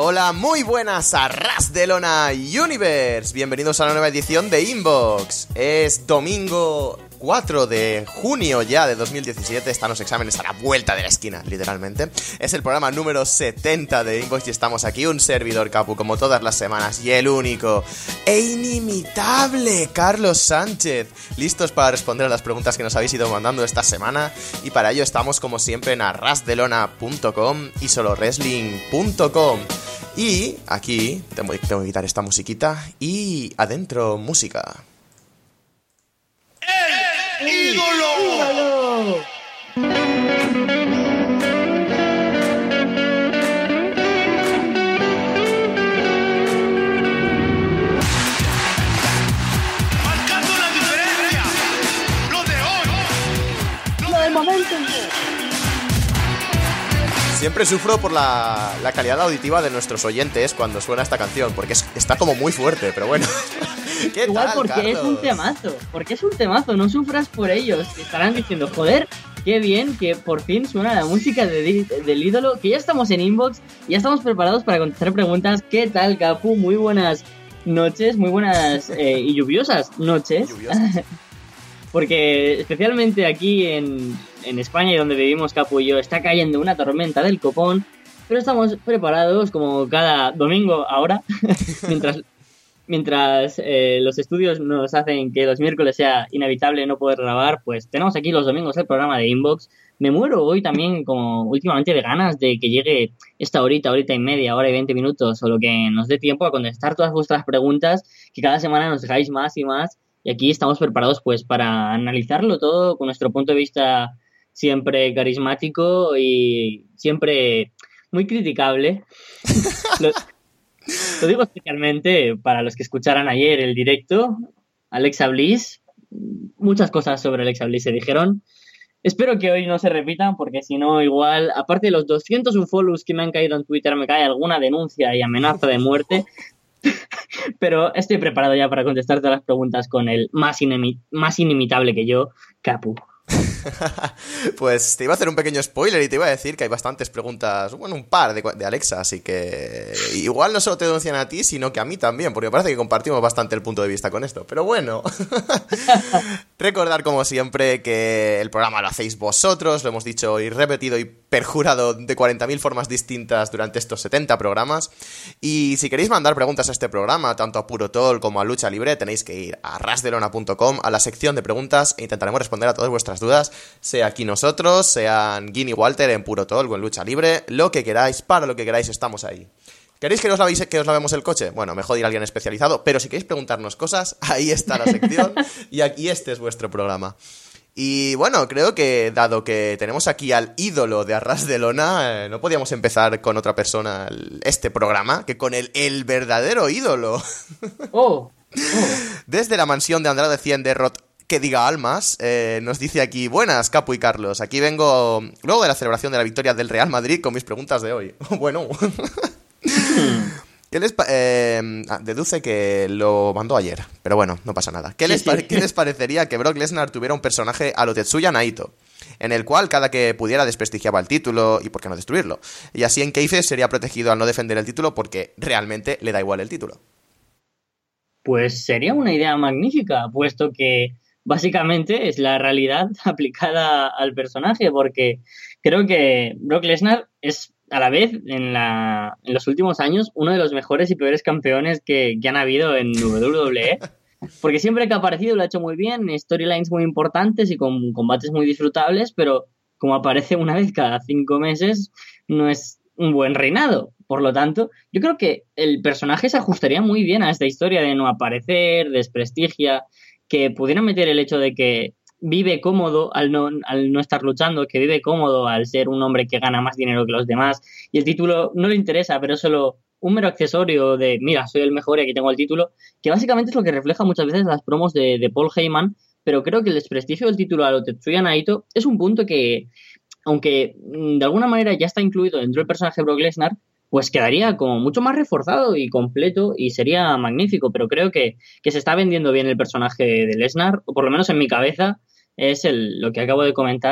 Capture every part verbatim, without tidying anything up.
Hola, muy buenas a Ras de Lona Universe. Bienvenidos a la nueva edición de Inbox. Es domingo cuatro de junio ya de dos mil diecisiete. Están los exámenes a la vuelta de la esquina, literalmente. Es el programa número setenta de Inbox y estamos aquí, un servidor Capu, como todas las semanas, y el único e inimitable Carlos Sánchez, listos para responder a las preguntas que nos habéis ido mandando esta semana. Y para ello estamos, como siempre, en arrasdelona punto com y solo wrestling punto com. Y aquí tengo, tengo que quitar esta musiquita y adentro música. ¡El ídolo! Marcando la diferencia. Lo de hoy. Lo del momento. Siempre sufro por la, la calidad auditiva de nuestros oyentes cuando suena esta canción, porque es, está como muy fuerte, pero bueno. ¿Qué Igual tal, porque Carlos? es un temazo, porque es un temazo, no sufras por ellos. Estarán diciendo, joder, qué bien que por fin suena la música de, del ídolo, que ya estamos en Inbox, ya estamos preparados para contestar preguntas. ¿Qué tal, Capu? Muy buenas noches, muy buenas eh, y lluviosas noches. Lluviosas. Porque especialmente aquí en, en España, y donde vivimos Capu y yo, está cayendo una tormenta del copón, pero estamos preparados como cada domingo ahora, mientras... Mientras eh, los estudios nos hacen que los miércoles sea inevitable no poder grabar, pues tenemos aquí los domingos el programa de Inbox. Me muero hoy también, como últimamente, de ganas de que llegue esta horita, horita y media, hora y veinte minutos, o lo que nos dé tiempo a contestar todas vuestras preguntas, que cada semana nos dejáis más y más. Y aquí estamos preparados pues para analizarlo todo con nuestro punto de vista siempre carismático y siempre muy criticable. Lo, Lo digo especialmente para los que escucharan ayer el directo. Alexa Bliss, muchas cosas sobre Alexa Bliss se dijeron. Espero que hoy no se repitan, porque si no, igual, aparte de los doscientos unfollows que me han caído en Twitter, me cae alguna denuncia y amenaza de muerte. Pero estoy preparado ya para contestar todas las preguntas con el más, inimi- más inimitable que yo, Capu. Pues te iba a hacer un pequeño spoiler y te iba a decir que hay bastantes preguntas, bueno, un par de, de Alexa, así que igual no solo te denuncian a ti, sino que a mí también, porque me parece que compartimos bastante el punto de vista con esto, pero bueno. Recordar, como siempre, que el programa lo hacéis vosotros, lo hemos dicho y repetido y perjurado de cuarenta mil formas distintas durante estos setenta programas, y si queréis mandar preguntas a este programa, tanto a Puro Tol como a Lucha Libre, tenéis que ir a arrasdelona punto com, a la sección de preguntas, e intentaremos responder a todas vuestras dudas, sea aquí nosotros, sean Guini Walter en Puro Tol o en Lucha Libre, lo que queráis, para lo que queráis, estamos ahí. ¿Queréis que os, lavéis, que os lavemos el coche? Bueno, mejor ir a alguien especializado, pero si queréis preguntarnos cosas, ahí está la sección y aquí este es vuestro programa. Y bueno, creo que dado que tenemos aquí al ídolo de Arras de Lona, eh, no podíamos empezar con otra persona el, este programa que con el, el verdadero ídolo. Oh, oh. Desde la mansión de Andrade cien de Rot, que diga almas, eh, nos dice aquí: buenas, Capu y Carlos, aquí vengo luego de la celebración de la victoria del Real Madrid con mis preguntas de hoy. Bueno... ¿Qué les pa- eh, ah, deduce que lo mandó ayer, pero bueno, no pasa nada. ¿Qué les, pa- ¿Qué les parecería que Brock Lesnar tuviera un personaje a lo Tetsuya Naito, en el cual cada que pudiera desprestigiaba el título y por qué no destruirlo? Y así en kayfabe sería protegido al no defender el título porque realmente le da igual el título. Pues sería una idea magnífica, puesto que básicamente es la realidad aplicada al personaje, porque creo que Brock Lesnar es a la vez en, la, en los últimos años uno de los mejores y peores campeones que, que han habido en doble u doble u E, porque siempre que ha aparecido lo ha hecho muy bien, storylines muy importantes y con combates muy disfrutables, pero como aparece una vez cada cinco meses no es un buen reinado. Por lo tanto, yo creo que el personaje se ajustaría muy bien a esta historia de no aparecer, desprestigia, que pudieran meter el hecho de que vive cómodo al no, al no estar luchando, que vive cómodo al ser un hombre que gana más dinero que los demás, y el título no le interesa, pero es solo un mero accesorio de, mira, soy el mejor y aquí tengo el título, que básicamente es lo que refleja muchas veces las promos de, de Paul Heyman, pero creo que el desprestigio del título a lo Tetsuya Naito es un punto que, aunque de alguna manera ya está incluido dentro del personaje de Brock Lesnar, pues quedaría como mucho más reforzado y completo y sería magnífico, pero creo que, que se está vendiendo bien el personaje de Lesnar, o por lo menos en mi cabeza es el, lo que acabo de comentar,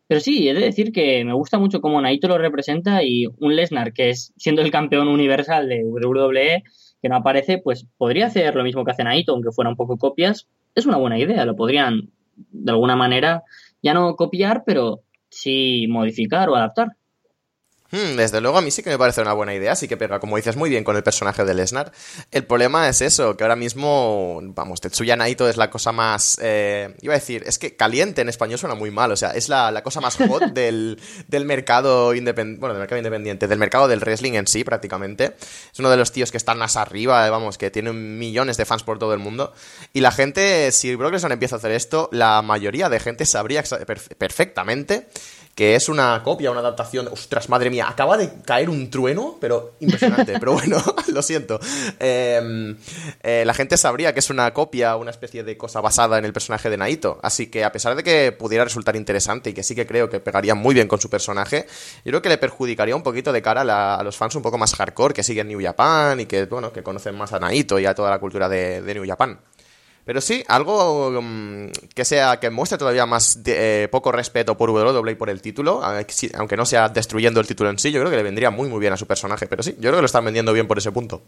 Pero sí, he de decir que me gusta mucho cómo Naito lo representa y un Lesnar que es siendo el campeón universal de W W E, que no aparece, pues podría hacer lo mismo que hace Naito, aunque fuera un poco copias. Es una buena idea, lo podrían de alguna manera ya no copiar, pero sí modificar o adaptar. Hmm, desde luego a mí sí que me parece una buena idea, sí que pega, como dices, muy bien con el personaje de Lesnar. El problema es eso, que ahora mismo, vamos, Tetsuya Naito es la cosa más, eh, iba a decir, es que caliente en español suena muy mal, o sea, es la, la cosa más hot del, del mercado independiente, bueno, del mercado independiente, del mercado del wrestling en sí, prácticamente. Es uno de los tíos que están más arriba, vamos, que tiene millones de fans por todo el mundo. Y la gente, si Brock Lesnar empieza a hacer esto, la mayoría de gente sabría perfe- perfectamente que es una copia, una adaptación. Ostras, madre mía, acaba de caer un trueno, pero impresionante. Pero bueno, lo siento. Eh, eh, la gente sabría que es una copia, una especie de cosa basada en el personaje de Naito. Así que a pesar de que pudiera resultar interesante y que sí que creo que pegaría muy bien con su personaje, yo creo que le perjudicaría un poquito de cara a, la, a los fans un poco más hardcore que siguen New Japan y que, bueno, que conocen más a Naito y a toda la cultura de, de New Japan. Pero sí, algo um, que sea que muestre todavía más de, eh, poco respeto por W W E y por el título, aunque no sea destruyendo el título en sí, yo creo que le vendría muy muy bien a su personaje. Pero sí, yo creo que lo están vendiendo bien por ese punto.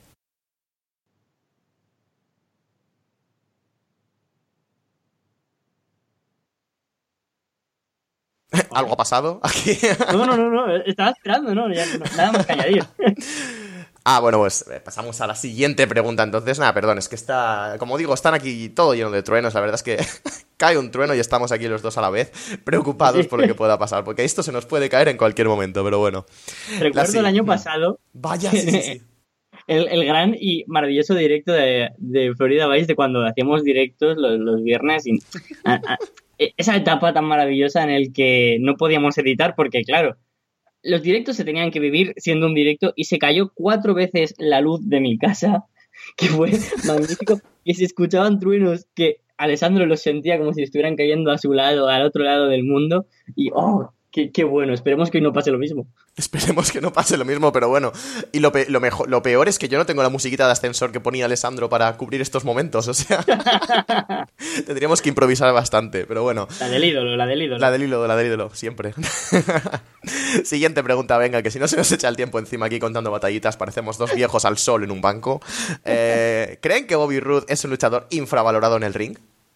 ¿Algo ha pasado aquí? No, no, no, no, estaba esperando, no, ya, no, nada más que añadir. Ah, bueno, pues pasamos a la siguiente pregunta. Entonces, nada, perdón, es que está, como digo, están aquí todo lleno de truenos. La verdad es que cae un trueno y estamos aquí los dos a la vez, preocupados sí. por lo que pueda pasar, porque esto se nos puede caer en cualquier momento, pero bueno. Recuerdo el año pasado. Vaya, sí, sí, sí. El, el gran y maravilloso directo de, de Florida Vice, de cuando hacíamos directos los, los viernes. Y, a, a, esa etapa tan maravillosa en el que no podíamos editar, porque claro, los directos se tenían que vivir siendo un directo y se cayó cuatro veces la luz de mi casa, que fue magnífico, y se escuchaban truenos que Alessandro los sentía como si estuvieran cayendo a su lado, al otro lado del mundo, y ¡oh! Qué, qué bueno, esperemos que hoy no pase lo mismo. Esperemos que no pase lo mismo, pero bueno. Y lo, pe- lo, mejor, lo peor es que yo no tengo la musiquita de ascensor que ponía Alessandro para cubrir estos momentos, o sea... Tendríamos que improvisar bastante, pero bueno. La del ídolo, la del ídolo. La del ídolo, la del ídolo, siempre. Siguiente pregunta, venga, que si no se nos echa el tiempo encima aquí contando batallitas, parecemos dos viejos al sol en un banco. Eh, ¿Creen que Bobby Roode es un luchador infravalorado en el ring?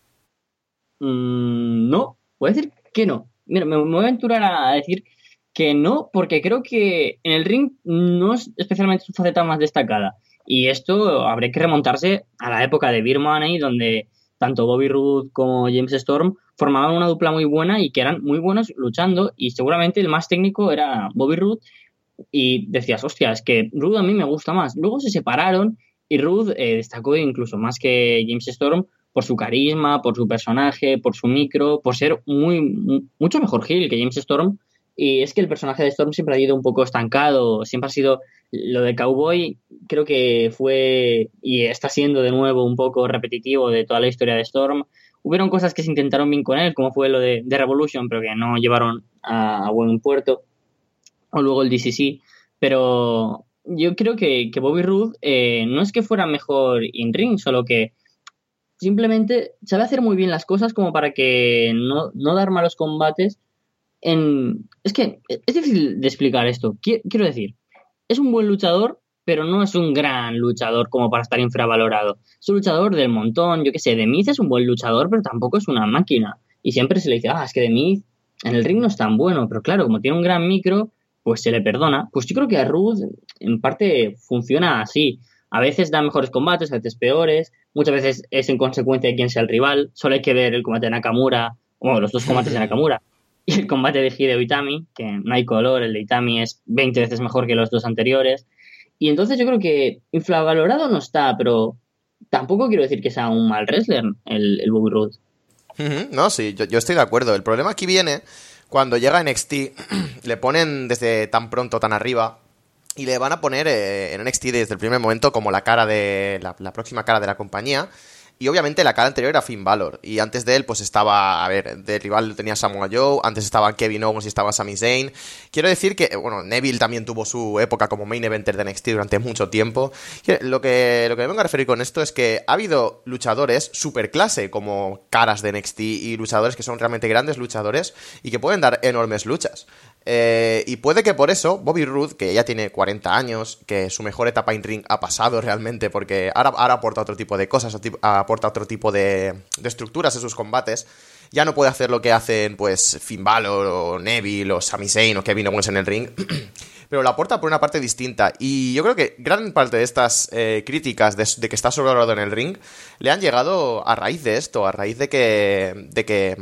Mm, no, puedo decir que no. Mira, me voy a aventurar a decir que no, porque creo que en el ring no es especialmente su faceta más destacada. Y esto habría que remontarse a la época de Beer Money, donde tanto Bobby Roode como James Storm formaban una dupla muy buena y que eran muy buenos luchando, y seguramente el más técnico era Bobby Roode, y decías, hostia, es que Roode a mí me gusta más. Luego se separaron y Roode eh, destacó incluso más que James Storm por su carisma, por su personaje, por su micro, por ser muy, muy mucho mejor heel que James Storm. Y es que el personaje de Storm siempre ha ido un poco estancado, siempre ha sido lo de Cowboy, creo que fue y está siendo de nuevo un poco repetitivo de toda la historia de Storm. Hubieron cosas que se intentaron bien con él, como fue lo de, de Revolution, pero que no llevaron a, a buen puerto, o luego el D C C, pero yo creo que, que Bobby Roode eh, no es que fuera mejor in ring, solo que simplemente sabe hacer muy bien las cosas como para que no, no dar malos combates. En... Es que es difícil de explicar esto. Quiero decir, es un buen luchador, pero no es un gran luchador como para estar infravalorado. Es un luchador del montón, yo qué sé, The Miz es un buen luchador, pero tampoco es una máquina. Y siempre se le dice, ah, es que The Miz en el ring no es tan bueno, pero claro, como tiene un gran micro, pues se le perdona. Pues yo creo que a Roode en parte funciona así. A veces da mejores combates, a veces peores. Muchas veces es en consecuencia de quién sea el rival. Solo hay que ver el combate de Nakamura, bueno, los dos combates de Nakamura, y el combate de Hideo Itami, que no hay color, el de Itami es veinte veces mejor que los dos anteriores. Y entonces yo creo que infravalorado no está, pero tampoco quiero decir que sea un mal wrestler el, el Bobby Roode. No, sí, yo, yo estoy de acuerdo. El problema aquí viene cuando llega a N X T, le ponen desde tan pronto, tan arriba, y le van a poner eh, en N X T desde el primer momento como la cara de la, la próxima cara de la compañía. Y obviamente la cara anterior era Finn Balor. Y antes de él, pues estaba, a ver, de rival tenía Samoa Joe, antes estaban Kevin Owens y estaba Sami Zayn. Quiero decir que, bueno, Neville también tuvo su época como main eventer de N X T durante mucho tiempo. Lo que, lo que me vengo a referir con esto es que ha habido luchadores superclase como caras de N X T y luchadores que son realmente grandes luchadores y que pueden dar enormes luchas. Eh, y puede que por eso Bobby Roode, que ya tiene cuarenta años, que su mejor etapa in ring ha pasado realmente, porque ahora, ahora aporta otro tipo de cosas, aporta otro tipo de, de estructuras en sus combates, ya no puede hacer lo que hacen pues Finn Balor o Neville o Sami Zayn o Kevin Owens en el ring, pero lo aporta por una parte distinta. Y yo creo que gran parte de estas eh, críticas de, de que está sobrevalorado en el ring le han llegado a raíz de esto, a raíz de que... De que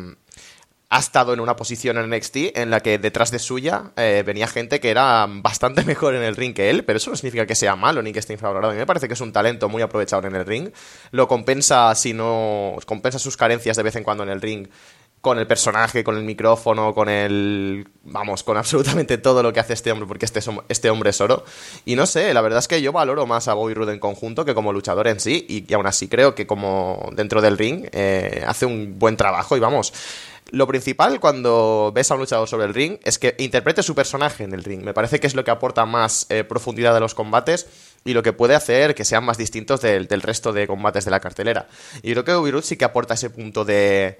ha estado en una posición en N X T en la que detrás de suya eh, venía gente que era bastante mejor en el ring que él, pero eso no significa que sea malo ni que esté infravalorado. A mí me parece que es un talento muy aprovechado en el ring. Lo compensa, si no, compensa sus carencias de vez en cuando en el ring con el personaje, con el micrófono, con el... Vamos, con absolutamente todo lo que hace este hombre, porque este, este hombre es oro. Y no sé, la verdad es que yo valoro más a Bobby Roode en conjunto que como luchador en sí, y, y aún así creo que como dentro del ring eh, hace un buen trabajo y vamos... Lo principal cuando ves a un luchador sobre el ring es que interprete su personaje en el ring. Me parece que es lo que aporta más eh, profundidad a los combates y lo que puede hacer que sean más distintos del, del resto de combates de la cartelera. Y creo que Bobby Roode sí que aporta ese punto de...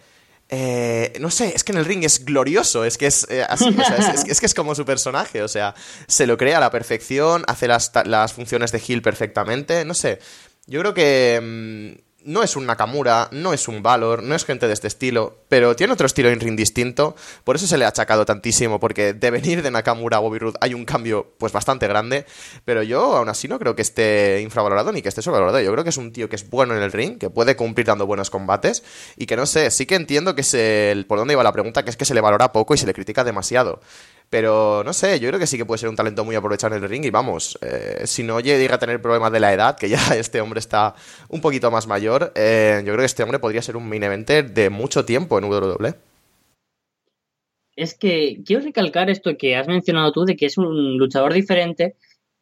Eh, no sé, es que en el ring es glorioso, es que es, eh, así, o sea, es, es, es que es como su personaje, o sea, se lo crea a la perfección, hace las, las funciones de heel perfectamente, no sé. Yo creo que... Mmm, no es un Nakamura, no es un Balor, no es gente de este estilo, pero tiene otro estilo in ring distinto, por eso se le ha achacado tantísimo, porque de venir de Nakamura a Bobby Roode hay un cambio pues bastante grande, pero yo aún así no creo que esté infravalorado ni que esté sobrevalorado. Yo creo que es un tío que es bueno en el ring, que puede cumplir dando buenos combates, y que no sé, sí que entiendo que es el, por dónde iba la pregunta, que es que se le valora poco y se le critica demasiado. Pero no sé, yo creo que sí que puede ser un talento muy aprovechado en el ring y vamos, eh, si no llega a tener problemas de la edad, que ya este hombre está un poquito más mayor, eh, yo creo que este hombre podría ser un main eventer de mucho tiempo en W W E. Es que quiero recalcar esto que has mencionado tú, de que es un luchador diferente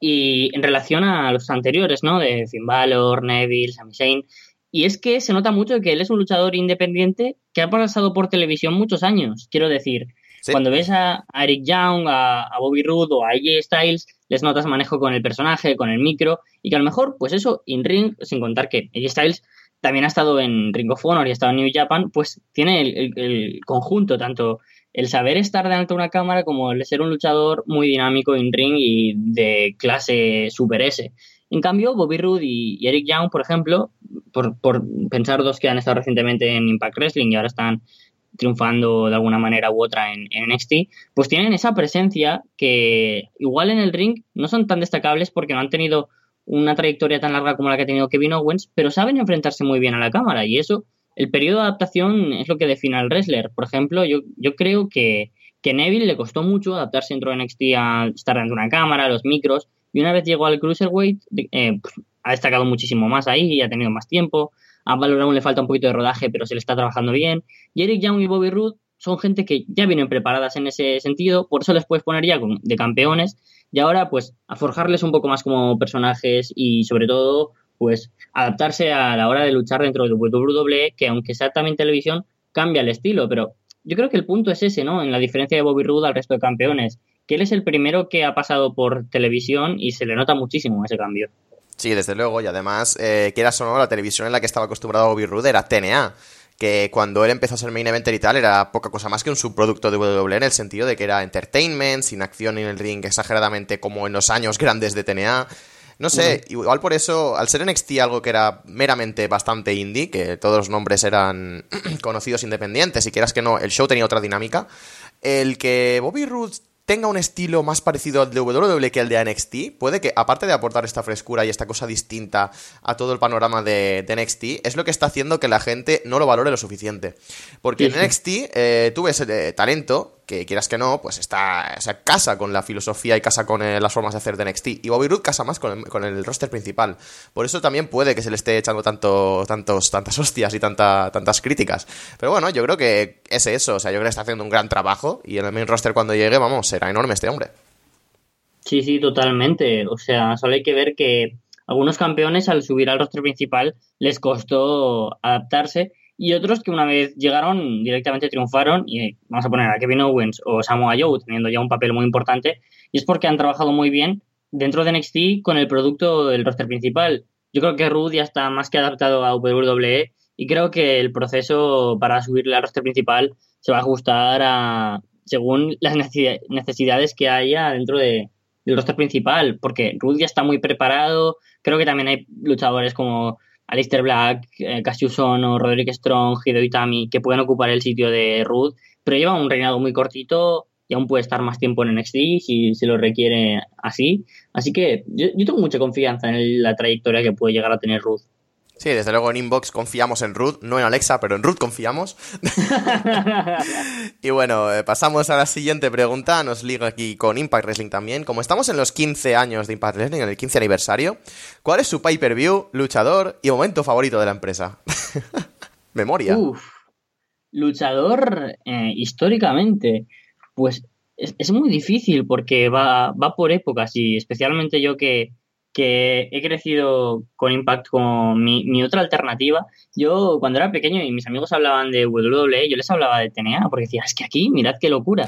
y en relación a los anteriores, ¿no? De Finn Balor, Neville, Sami Zayn. Y es que se nota mucho que él es un luchador independiente que ha pasado por televisión muchos años, quiero decir. Sí. Cuando ves a Eric Young, a, a Bobby Roode o a A J Styles, les notas manejo con el personaje, con el micro, y que a lo mejor, pues eso, in ring, sin contar que A J Styles también ha estado en Ring of Honor y ha estado en New Japan, pues tiene el, el, el conjunto, tanto el saber estar delante de una cámara como el ser un luchador muy dinámico in ring y de clase Super S. En cambio, Bobby Roode y, y Eric Young, por ejemplo, por, por pensar dos que han estado recientemente en Impact Wrestling y ahora están triunfando de alguna manera u otra en, en N X T, pues tienen esa presencia que igual en el ring no son tan destacables porque no han tenido una trayectoria tan larga como la que ha tenido Kevin Owens, pero saben enfrentarse muy bien a la cámara y eso, el periodo de adaptación es lo que define al wrestler. Por ejemplo, yo, yo creo que, que Neville le costó mucho adaptarse dentro de N X T a estar dentro de una cámara, los micros, y una vez llegó al Cruiserweight eh, pues, ha destacado muchísimo más ahí y ha tenido más tiempo. A Balor aún le falta un poquito de rodaje, pero se le está trabajando bien. Y Eric Young y Bobby Roode son gente que ya vienen preparadas en ese sentido, por eso les puedes poner ya de campeones. Y ahora, pues, a forjarles un poco más como personajes y, sobre todo, pues, adaptarse a la hora de luchar dentro de W W E, que aunque sea también televisión, cambia el estilo. Pero yo creo que el punto es ese, ¿no? En la diferencia de Bobby Roode al resto de campeones, que él es el primero que ha pasado por televisión y se le nota muchísimo ese cambio. Sí, desde luego, y además, eh, quieras o no, la televisión en la que estaba acostumbrado Bobby Roode era T N A, que cuando él empezó a ser main eventer y tal, era poca cosa más que un subproducto de W W E en el sentido de que era entertainment, sin acción en el ring exageradamente como en los años grandes de T N A. No sé, uh-huh. Igual por eso, al ser N X T algo que era meramente bastante indie, que todos los nombres eran conocidos independientes, y quieras que no, el show tenía otra dinámica, el que Bobby Roode tenga un estilo más parecido al de W W E que el de N X T, puede que, aparte de aportar esta frescura y esta cosa distinta a todo el panorama de, de N X T, es lo que está haciendo que la gente no lo valore lo suficiente. Porque sí, en sí. N X T eh, tú ves eh, talento que, quieras que no, pues está, o sea, casa con la filosofía y casa con eh, las formas de hacer de N X T. Y Bobby Roode casa más con el, con el roster principal. Por eso también puede que se le esté echando tanto, tantos, tantas hostias y tanta, tantas críticas. Pero bueno, yo creo que es eso. O sea, yo creo que está haciendo un gran trabajo y en el main roster cuando llegue, vamos, será enorme este hombre. Sí, sí, totalmente. O sea, solo hay que ver que algunos campeones al subir al roster principal les costó adaptarse y otros que una vez llegaron directamente triunfaron y eh, vamos a poner a Kevin Owens o Samoa Joe teniendo ya un papel muy importante y es porque han trabajado muy bien dentro de N X T con el producto del roster principal. Yo creo que Rude ya está más que adaptado a W W E y creo que el proceso para subirle al roster principal se va a ajustar a según las necesidades que haya dentro de, del roster principal, porque Rude ya está muy preparado. Creo que también hay luchadores como Aleister Black, eh, Cassius Ohno, Roderick Strong, Hideo Itami que pueden ocupar el sitio de Rude, pero lleva un reinado muy cortito y aún puede estar más tiempo en N X T si se lo requiere así. Así que yo, yo tengo mucha confianza en el, la trayectoria que puede llegar a tener Rude. Sí, desde luego en Inbox confiamos en Rude, no en Alexa, pero en Rude confiamos. Y bueno, eh, pasamos a la siguiente pregunta, nos liga aquí con Impact Wrestling también. Como estamos en los quince años de Impact Wrestling, en el quince aniversario, ¿cuál es su pay-per-view, luchador y momento favorito de la empresa? Memoria. Uf, luchador eh, históricamente, pues es, es muy difícil porque va, va por épocas y especialmente yo que... que he crecido con Impact como mi, mi otra alternativa. Yo, cuando era pequeño y mis amigos hablaban de W W E, yo les hablaba de T N A, porque decía, es que aquí, mirad qué locura.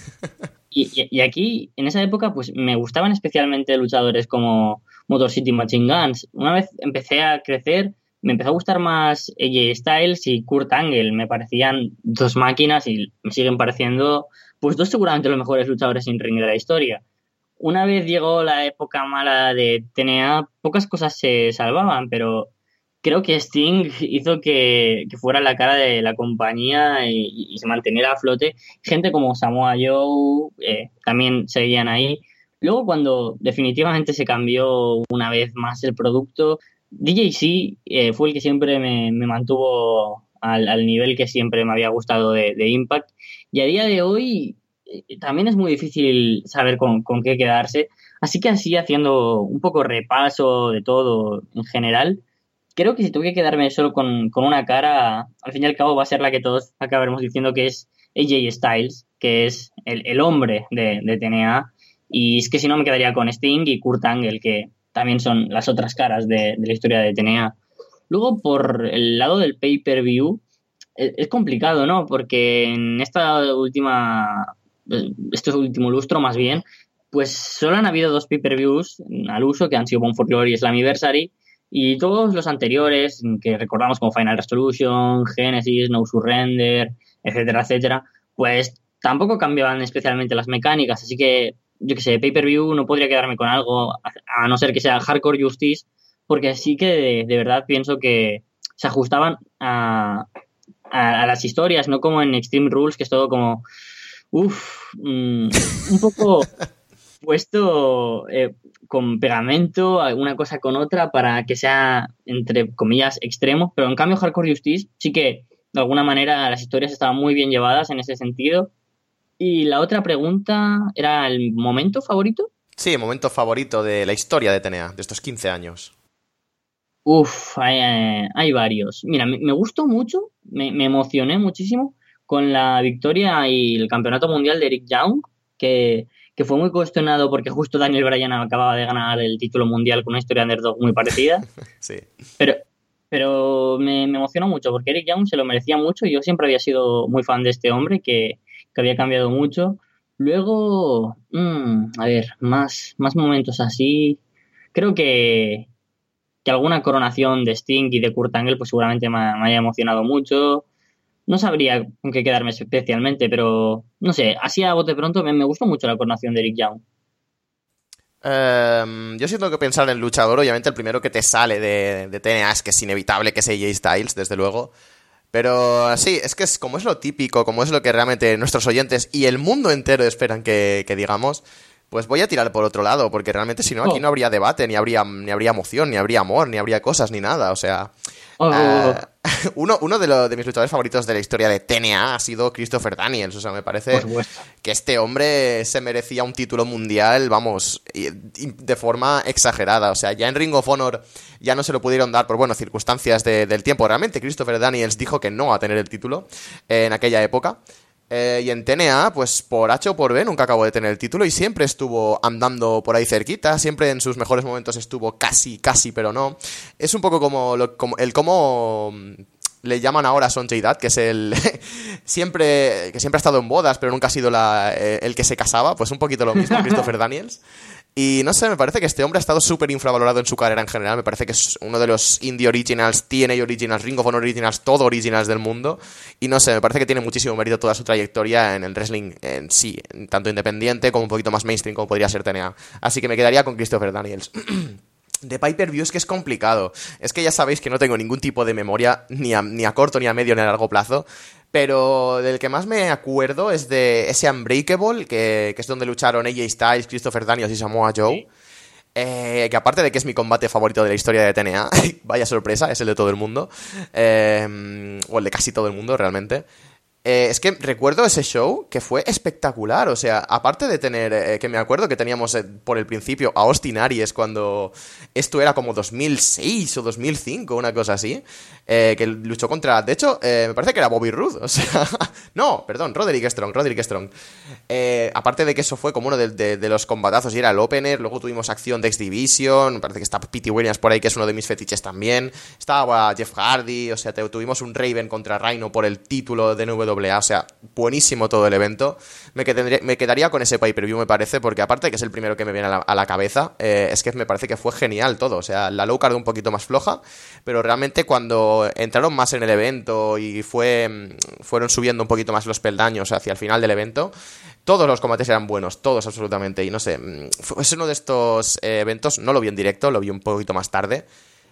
y, y, y aquí, en esa época, pues me gustaban especialmente luchadores como Motor City Machine Guns. Una vez empecé a crecer, me empezó a gustar más A J Styles y Kurt Angle. Me parecían dos máquinas y me siguen pareciendo, pues dos seguramente los mejores luchadores sin ring de la historia. Una vez llegó la época mala de T N A, pocas cosas se salvaban, pero creo que Sting hizo que, que fuera la cara de la compañía y, y se manteniera a flote. Gente como Samoa Joe eh, también seguían ahí. Luego, cuando definitivamente se cambió una vez más el producto, D J C eh, fue el que siempre me, me mantuvo al, al nivel que siempre me había gustado de, de Impact. Y a día de hoy también es muy difícil saber con, con qué quedarse, así que así haciendo un poco repaso de todo en general, creo que si tuve que quedarme solo con, con una cara, al fin y al cabo va a ser la que todos acabaremos diciendo que es A J Styles, que es el, el hombre de, de T N A, y es que si no me quedaría con Sting y Kurt Angle, que también son las otras caras de, de la historia de T N A. Luego, por el lado del pay-per-view, es, es complicado, ¿no? Porque en esta última... este último lustro más bien, pues solo han habido dos pay-per-views al uso que han sido Bound for Glory y Slammiversary y todos los anteriores que recordamos como Final Resolution, Genesis, No Surrender, etcétera, etcétera, pues tampoco cambiaban especialmente las mecánicas, así que yo que sé, pay-per-view no podría quedarme con algo a no ser que sea Hardcore Justice, porque sí que de, de verdad pienso que se ajustaban a, a, a las historias, no como en Extreme Rules, que es todo como Uf, mmm, un poco puesto eh, con pegamento, una cosa con otra para que sea, entre comillas, extremo. Pero en cambio, Hardcore Justice sí que, de alguna manera, las historias estaban muy bien llevadas en ese sentido. Y la otra pregunta era el momento favorito. Sí, momento favorito de la historia de T N A, de estos quince años. Uf, hay, eh, hay varios. Mira, me, me gustó mucho, me, me emocioné muchísimo con la victoria y el campeonato mundial de Eric Young, que, que fue muy cuestionado porque justo Daniel Bryan acababa de ganar el título mundial con una historia underdog muy parecida. Sí. Pero, pero me, me emocionó mucho porque Eric Young se lo merecía mucho y yo siempre había sido muy fan de este hombre que, que había cambiado mucho. Luego, mmm, a ver, más, más momentos así. Creo que, que alguna coronación de Sting y de Kurt Angle pues seguramente me, me haya emocionado mucho. No sabría con qué quedarme especialmente, pero no sé, así a bote pronto me, me gustó mucho la coronación de Eric Young. Um, yo siento que pensar en luchador, obviamente el primero que te sale de, de T N A es que es inevitable que sea A J Styles, desde luego. Pero sí, es que es como es lo típico, como es lo que realmente nuestros oyentes y el mundo entero esperan que, que digamos, pues voy a tirar por otro lado, porque realmente si no, aquí no habría debate, ni habría, ni habría emoción, ni habría amor, ni habría cosas, ni nada, o sea... Oh, uh, uno uno de, lo, de mis luchadores favoritos de la historia de T N A ha sido Christopher Daniels, o sea, me parece que este hombre se merecía un título mundial, vamos, de forma exagerada, o sea, ya en Ring of Honor ya no se lo pudieron dar por, bueno, circunstancias de, del tiempo, realmente Christopher Daniels dijo que no a tener el título en aquella época. Eh, y en T N A, pues por H o por B nunca acabó de tener el título y siempre estuvo andando por ahí cerquita, siempre en sus mejores momentos estuvo casi, casi, pero no. Es un poco como, lo, como el cómo le llaman ahora a Sonjay Dutt, que es el siempre que siempre ha estado en bodas, pero nunca ha sido la, eh, el que se casaba, pues un poquito lo mismo, Christopher Daniels. Y no sé, me parece que este hombre ha estado súper infravalorado en su carrera en general. Me parece que es uno de los Indie Originals, T N A Originals, Ring of Honor Originals, todo Originals del mundo. Y no sé, me parece que tiene muchísimo mérito toda su trayectoria en el wrestling en sí, tanto independiente como un poquito más mainstream como podría ser T N A. Así que me quedaría con Christopher Daniels. De pay-per-view es que es complicado. Es que ya sabéis que no tengo ningún tipo de memoria, ni a, ni a corto, ni a medio, ni a largo plazo. Pero del que más me acuerdo es de ese Unbreakable, que, que es donde lucharon A J Styles, Christopher Daniels y Samoa Joe. ¿Sí? Eh, que aparte de que es mi combate favorito de la historia de T N A, vaya sorpresa, es el de todo el mundo. Eh, o el de casi todo el mundo, realmente. Eh, es que recuerdo ese show que fue espectacular, o sea, aparte de tener, eh, que me acuerdo que teníamos eh, por el principio a Austin Aries cuando esto era como dos mil seis o dos mil cinco, una cosa así, eh, que luchó contra, de hecho, eh, me parece que era Bobby Roode, o sea, no, perdón, Roderick Strong, Roderick Strong. Eh, aparte de que eso fue como uno de, de, de los combatazos y era el opener, luego tuvimos acción de X Division, me parece que está Pete Williams por ahí, que es uno de mis fetiches también, estaba Jeff Hardy, o sea, te, tuvimos un Raven contra Rhino por el título de N W. O sea, buenísimo todo el evento. Me, quedaría, me quedaría con ese pay-per-view, me parece, porque aparte que es el primero que me viene a la, a la cabeza, eh, es que me parece que fue genial todo. O sea, la low card un poquito más floja, pero realmente cuando entraron más en el evento y fue fueron subiendo un poquito más los peldaños hacia el final del evento, todos los combates eran buenos, todos absolutamente. Y no sé, es uno de estos eh, eventos, no lo vi en directo, lo vi un poquito más tarde,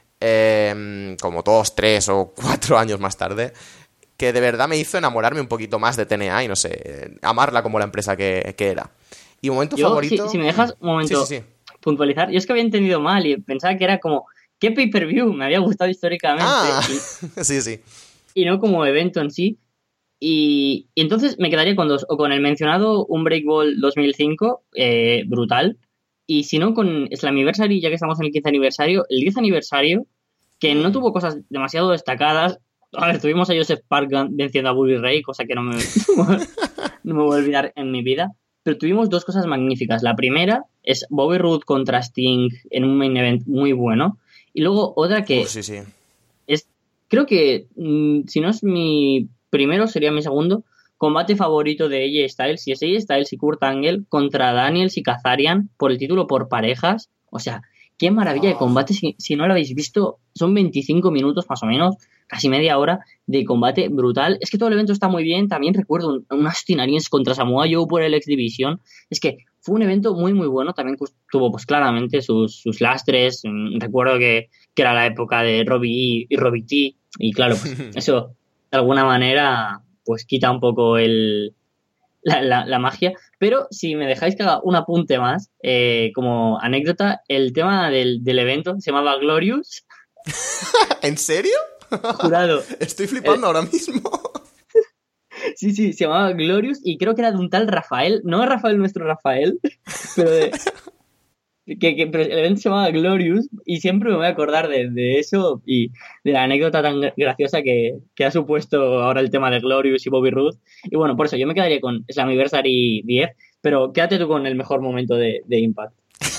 eh, como dos, tres o cuatro años más tarde, que de verdad me hizo enamorarme un poquito más de T N A y no sé, amarla como la empresa que, que era. Y un momento yo, favorito... Si, si me dejas un momento sí, sí, sí. puntualizar, yo es que había entendido mal y pensaba que era como, ¿qué pay-per-view? Me había gustado históricamente. Ah, y, sí, sí. Y no como evento en sí. Y, y entonces me quedaría con dos, o con el mencionado Unbreakable dos mil cinco, eh, brutal, y si no con Slammiversary, ya que estamos en el quince aniversario, el diez aniversario, que no tuvo cosas demasiado destacadas. A ver, tuvimos a Joseph Park venciendo a Bully Ray, cosa que no me, no me voy a olvidar en mi vida. Pero tuvimos dos cosas magníficas. La primera es Bobby Roode contra Sting en un main event muy bueno. Y luego otra que Uh, sí, sí. es, creo que, mmm, si no es mi primero, sería mi segundo combate favorito de A J Styles. Y es A J Styles y Kurt Angle contra Daniels y Kazarian por el título por parejas. O sea, qué maravilla oh. de combate. Si, si no lo habéis visto, son veinticinco minutos más o menos, casi media hora de combate brutal. Es que todo el evento está muy bien. También recuerdo un, un Austin Aries contra Samoa Joe por el X Division. Es que fue un evento muy muy bueno. También tuvo pues claramente sus, sus lastres. Recuerdo que, que era la época de Robbie E y Robbie T. Y claro, pues, eso de alguna manera pues quita un poco el... La, la, la magia, pero si me dejáis que haga un apunte más, eh, como anécdota, el tema del, del evento se llamaba Glorious. ¿En serio? Jurado. Estoy flipando eh, ahora mismo. Sí, sí, se llamaba Glorious y creo que era de un tal Rafael, no Rafael nuestro Rafael, pero de... Que, que pero el evento se llamaba Glorious y siempre me voy a acordar de, de eso y de la anécdota tan graciosa que, que ha supuesto ahora el tema de Glorious y Bobby Roode. Y bueno, por eso yo me quedaría con Slammiversary diez, pero quédate tú con el mejor momento de, de Impact.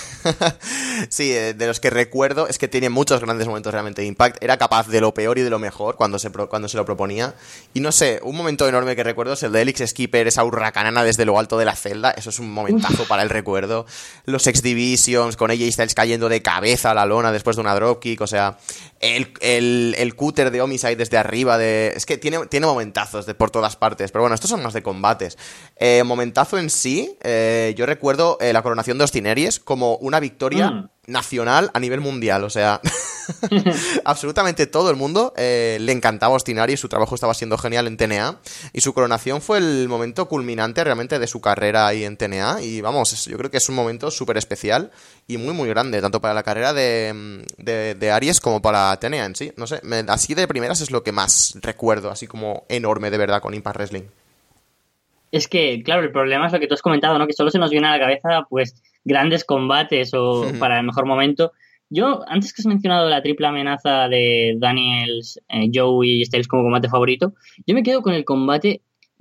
Sí, de los que recuerdo es que tiene muchos grandes momentos realmente de Impact. Era capaz de lo peor y de lo mejor cuando se, pro, cuando se lo proponía. Y no sé, un momento enorme que recuerdo es el de Elix Skipper, esa hurracanana desde lo alto de la celda. Eso es un momentazo para el recuerdo. Los X Divisions con A J Styles cayendo de cabeza a la lona después de una dropkick. O sea, el, el, el cúter de Homicide desde arriba. De... Es que tiene, tiene momentazos de por todas partes. Pero bueno, estos son más de combates. Eh, momentazo en sí, eh, yo recuerdo eh, la coronación de Austin Aries como una victoria mm. nacional a nivel mundial, o sea, absolutamente todo el mundo eh, le encantaba a Austin Aries, su trabajo estaba siendo genial en T N A y su coronación fue el momento culminante realmente de su carrera ahí en T N A y vamos, yo creo que es un momento súper especial y muy muy grande, tanto para la carrera de, de, de Aries como para T N A en sí, no sé, me, así de primeras es lo que más recuerdo, así como enorme de verdad con Impact Wrestling. Es que, claro, el problema es lo que tú has comentado, ¿no? Que solo se nos viene a la cabeza, pues, grandes combates o para el mejor momento. Yo, antes que has mencionado la triple amenaza de Daniels, eh, Joe y Styles como combate favorito, yo me quedo con el combate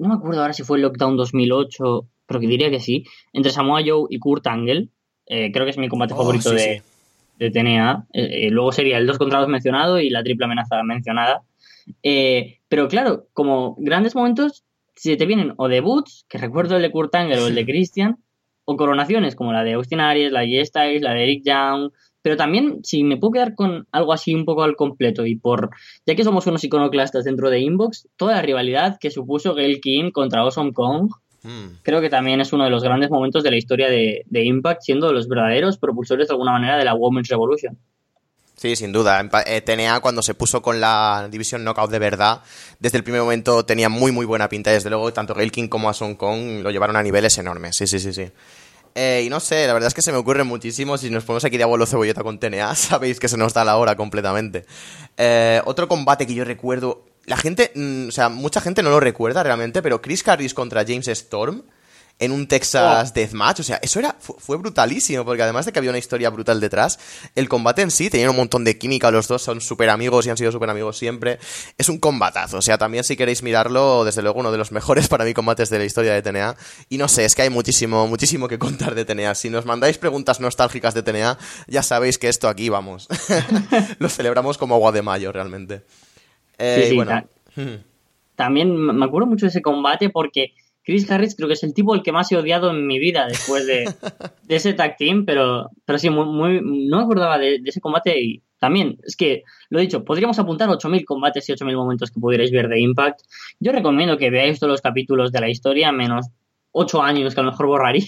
no me acuerdo ahora si fue el Lockdown dos mil ocho, pero que diría que sí, entre Samoa Joe y Kurt Angle. Eh, creo que es mi combate Oh, favorito sí, de, sí. de T N A. Eh, eh, luego sería el dos contra dos mencionado y la triple amenaza mencionada. Eh, pero claro, como grandes momentos, si te vienen o debuts, que recuerdo el de Kurt Angle o el de Christian, o coronaciones como la de Austin Aries, la de J Styles, la de Eric Young. Pero también, si me puedo quedar con algo así un poco al completo, y por ya que somos unos iconoclastas dentro de Inbox, toda la rivalidad que supuso Gail Kim contra Awesome Kong, Mm. creo que también es uno de los grandes momentos de la historia de, de Impact, siendo los verdaderos propulsores de alguna manera de la Women's Revolution. Sí, sin duda. En pa- eh, T N A cuando se puso con la división Knockout de verdad, desde el primer momento tenía muy muy buena pinta. Desde luego, tanto Gail King como Awesome Kong lo llevaron a niveles enormes. Sí, sí, sí, sí. Eh, y no sé, la verdad es que se me ocurre muchísimo. Si nos ponemos aquí de abuelo cebolleta con T N A, sabéis que se nos da la hora completamente. Eh, otro combate que yo recuerdo, la gente, mm, o sea, mucha gente no lo recuerda realmente, pero Chris Harris contra James Storm en un Texas Oh. Deathmatch, o sea, eso era fu- fue brutalísimo, porque además de que había una historia brutal detrás, el combate en sí tenía un montón de química, los dos son súper amigos y han sido súper amigos siempre. Es un combatazo, o sea, también si queréis mirarlo, desde luego uno de los mejores para mí combates de la historia de T N A. Y no sé, es que hay muchísimo, muchísimo que contar de T N A. Si nos mandáis preguntas nostálgicas de T N A, ya sabéis que esto aquí, vamos, lo celebramos como agua de mayo realmente. Eh, Sí, sí, y bueno, ta- también me acuerdo mucho de ese combate porque Chris Harris creo que es el tipo el que más he odiado en mi vida después de, de ese tag team, pero, pero sí, muy, muy- no me acordaba de, de ese combate y también, es que, lo he dicho, podríamos apuntar ocho mil combates y ocho mil momentos que pudierais ver de Impact. Yo recomiendo que veáis todos los capítulos de la historia, menos ocho años que a lo mejor borraría.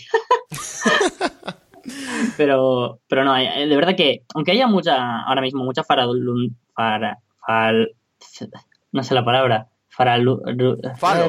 Pero, pero no, eh, de verdad que, aunque haya mucha, ahora mismo, mucha faradul, para, fal, no sé la palabra, faralu, Falo.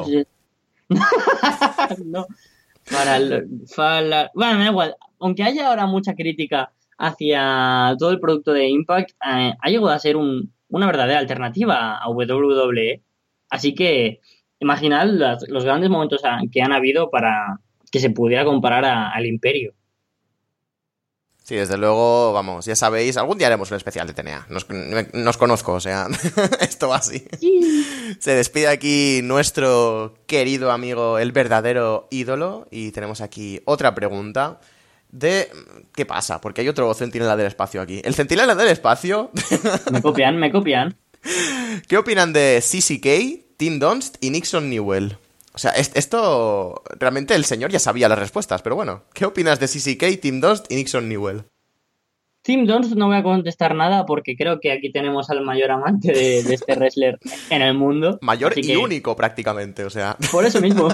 no, faral, fala, bueno, me da igual, aunque haya ahora mucha crítica hacia todo el producto de Impact, eh, ha llegado a ser un, una verdadera alternativa a W W E, así que imaginad las- los grandes momentos a- que han habido para que se pudiera comparar a- al Imperio. Sí, desde luego, vamos, ya sabéis, algún día haremos un especial de T N A. Nos, nos conozco, o sea, esto va así. Se despide aquí nuestro querido amigo, el verdadero ídolo, y tenemos aquí otra pregunta de ¿qué pasa? Porque hay otro centinela del espacio aquí. El centinela del espacio, Me copian, me copian. ¿qué opinan de C C K, Tim Donst y Nixon Newell? O sea, es- esto realmente el señor ya sabía las respuestas, pero bueno, ¿qué opinas de C C K, Tim Donst y Nixon Newell? Tim Donst no voy a contestar nada porque creo que aquí tenemos al mayor amante de, de este wrestler en el mundo. Mayor así y que, único prácticamente, o sea. por eso mismo.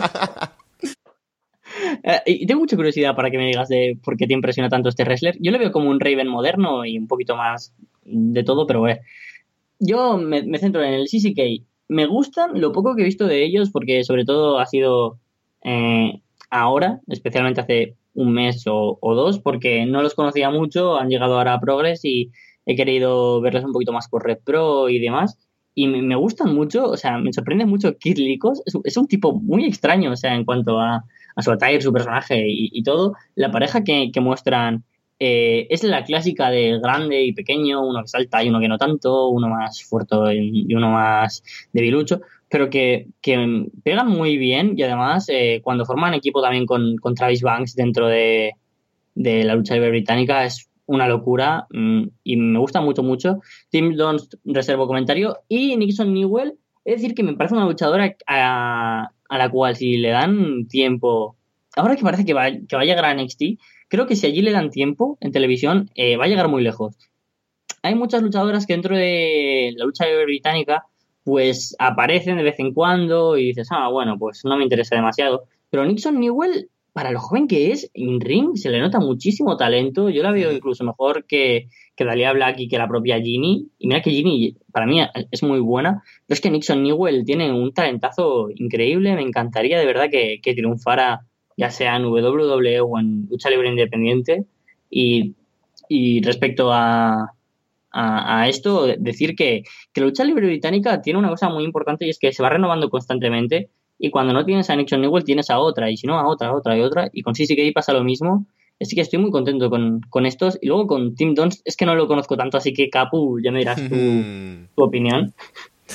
Eh, y tengo mucha curiosidad para que me digas de por qué te impresiona tanto este wrestler. Yo lo veo como un Raven moderno y un poquito más de todo, pero bueno. Yo me, me centro en el C C K. Me gustan lo poco que he visto de ellos porque sobre todo ha sido eh, ahora, especialmente hace un mes o, o dos, porque no los conocía mucho, han llegado ahora a Progress y he querido verles un poquito más por Red Pro y demás. Y me, me gustan mucho, o sea, me sorprende mucho Kid Lycos. Es, es un tipo muy extraño, o sea, en cuanto a, a su attire, su personaje y, y todo. La pareja que, que muestran eh, es la clásica de grande y pequeño, uno que salta y uno que no tanto, uno más fuerte y y uno más debilucho, pero que, que pegan muy bien y además eh, cuando forman equipo también con, con Travis Banks dentro de, de la lucha libre británica es una locura mm, y me gusta mucho, mucho. Tim Donst, reservo comentario. Y Nixon Newell, es decir, que me parece una luchadora a, a la cual si le dan tiempo, ahora que parece que va, que va a llegar a N X T, creo que si allí le dan tiempo en televisión, eh, va a llegar muy lejos. Hay muchas luchadoras que dentro de la lucha libre británica pues aparecen de vez en cuando y dices, ah, bueno, pues no me interesa demasiado. Pero Nixon Newell, para lo joven que es, en ring se le nota muchísimo talento. Yo la veo incluso mejor que, que Dahlia Black y que la propia Ginny. Y mira que Ginny para mí es muy buena, pero es que Nixon Newell tiene un talentazo increíble. Me encantaría de verdad que, que triunfara, ya sea en W W E o en lucha libre independiente. Y, y respecto a... A, a esto, decir que, que la lucha libre británica tiene una cosa muy importante y es que se va renovando constantemente y cuando no tienes a Nixon Newell tienes a otra y si no a otra, a otra y otra y con C C K pasa lo mismo, así que estoy muy contento con, con estos y luego con Tim Donst es que no lo conozco tanto, así que Capu ya me dirás tu, tu opinión.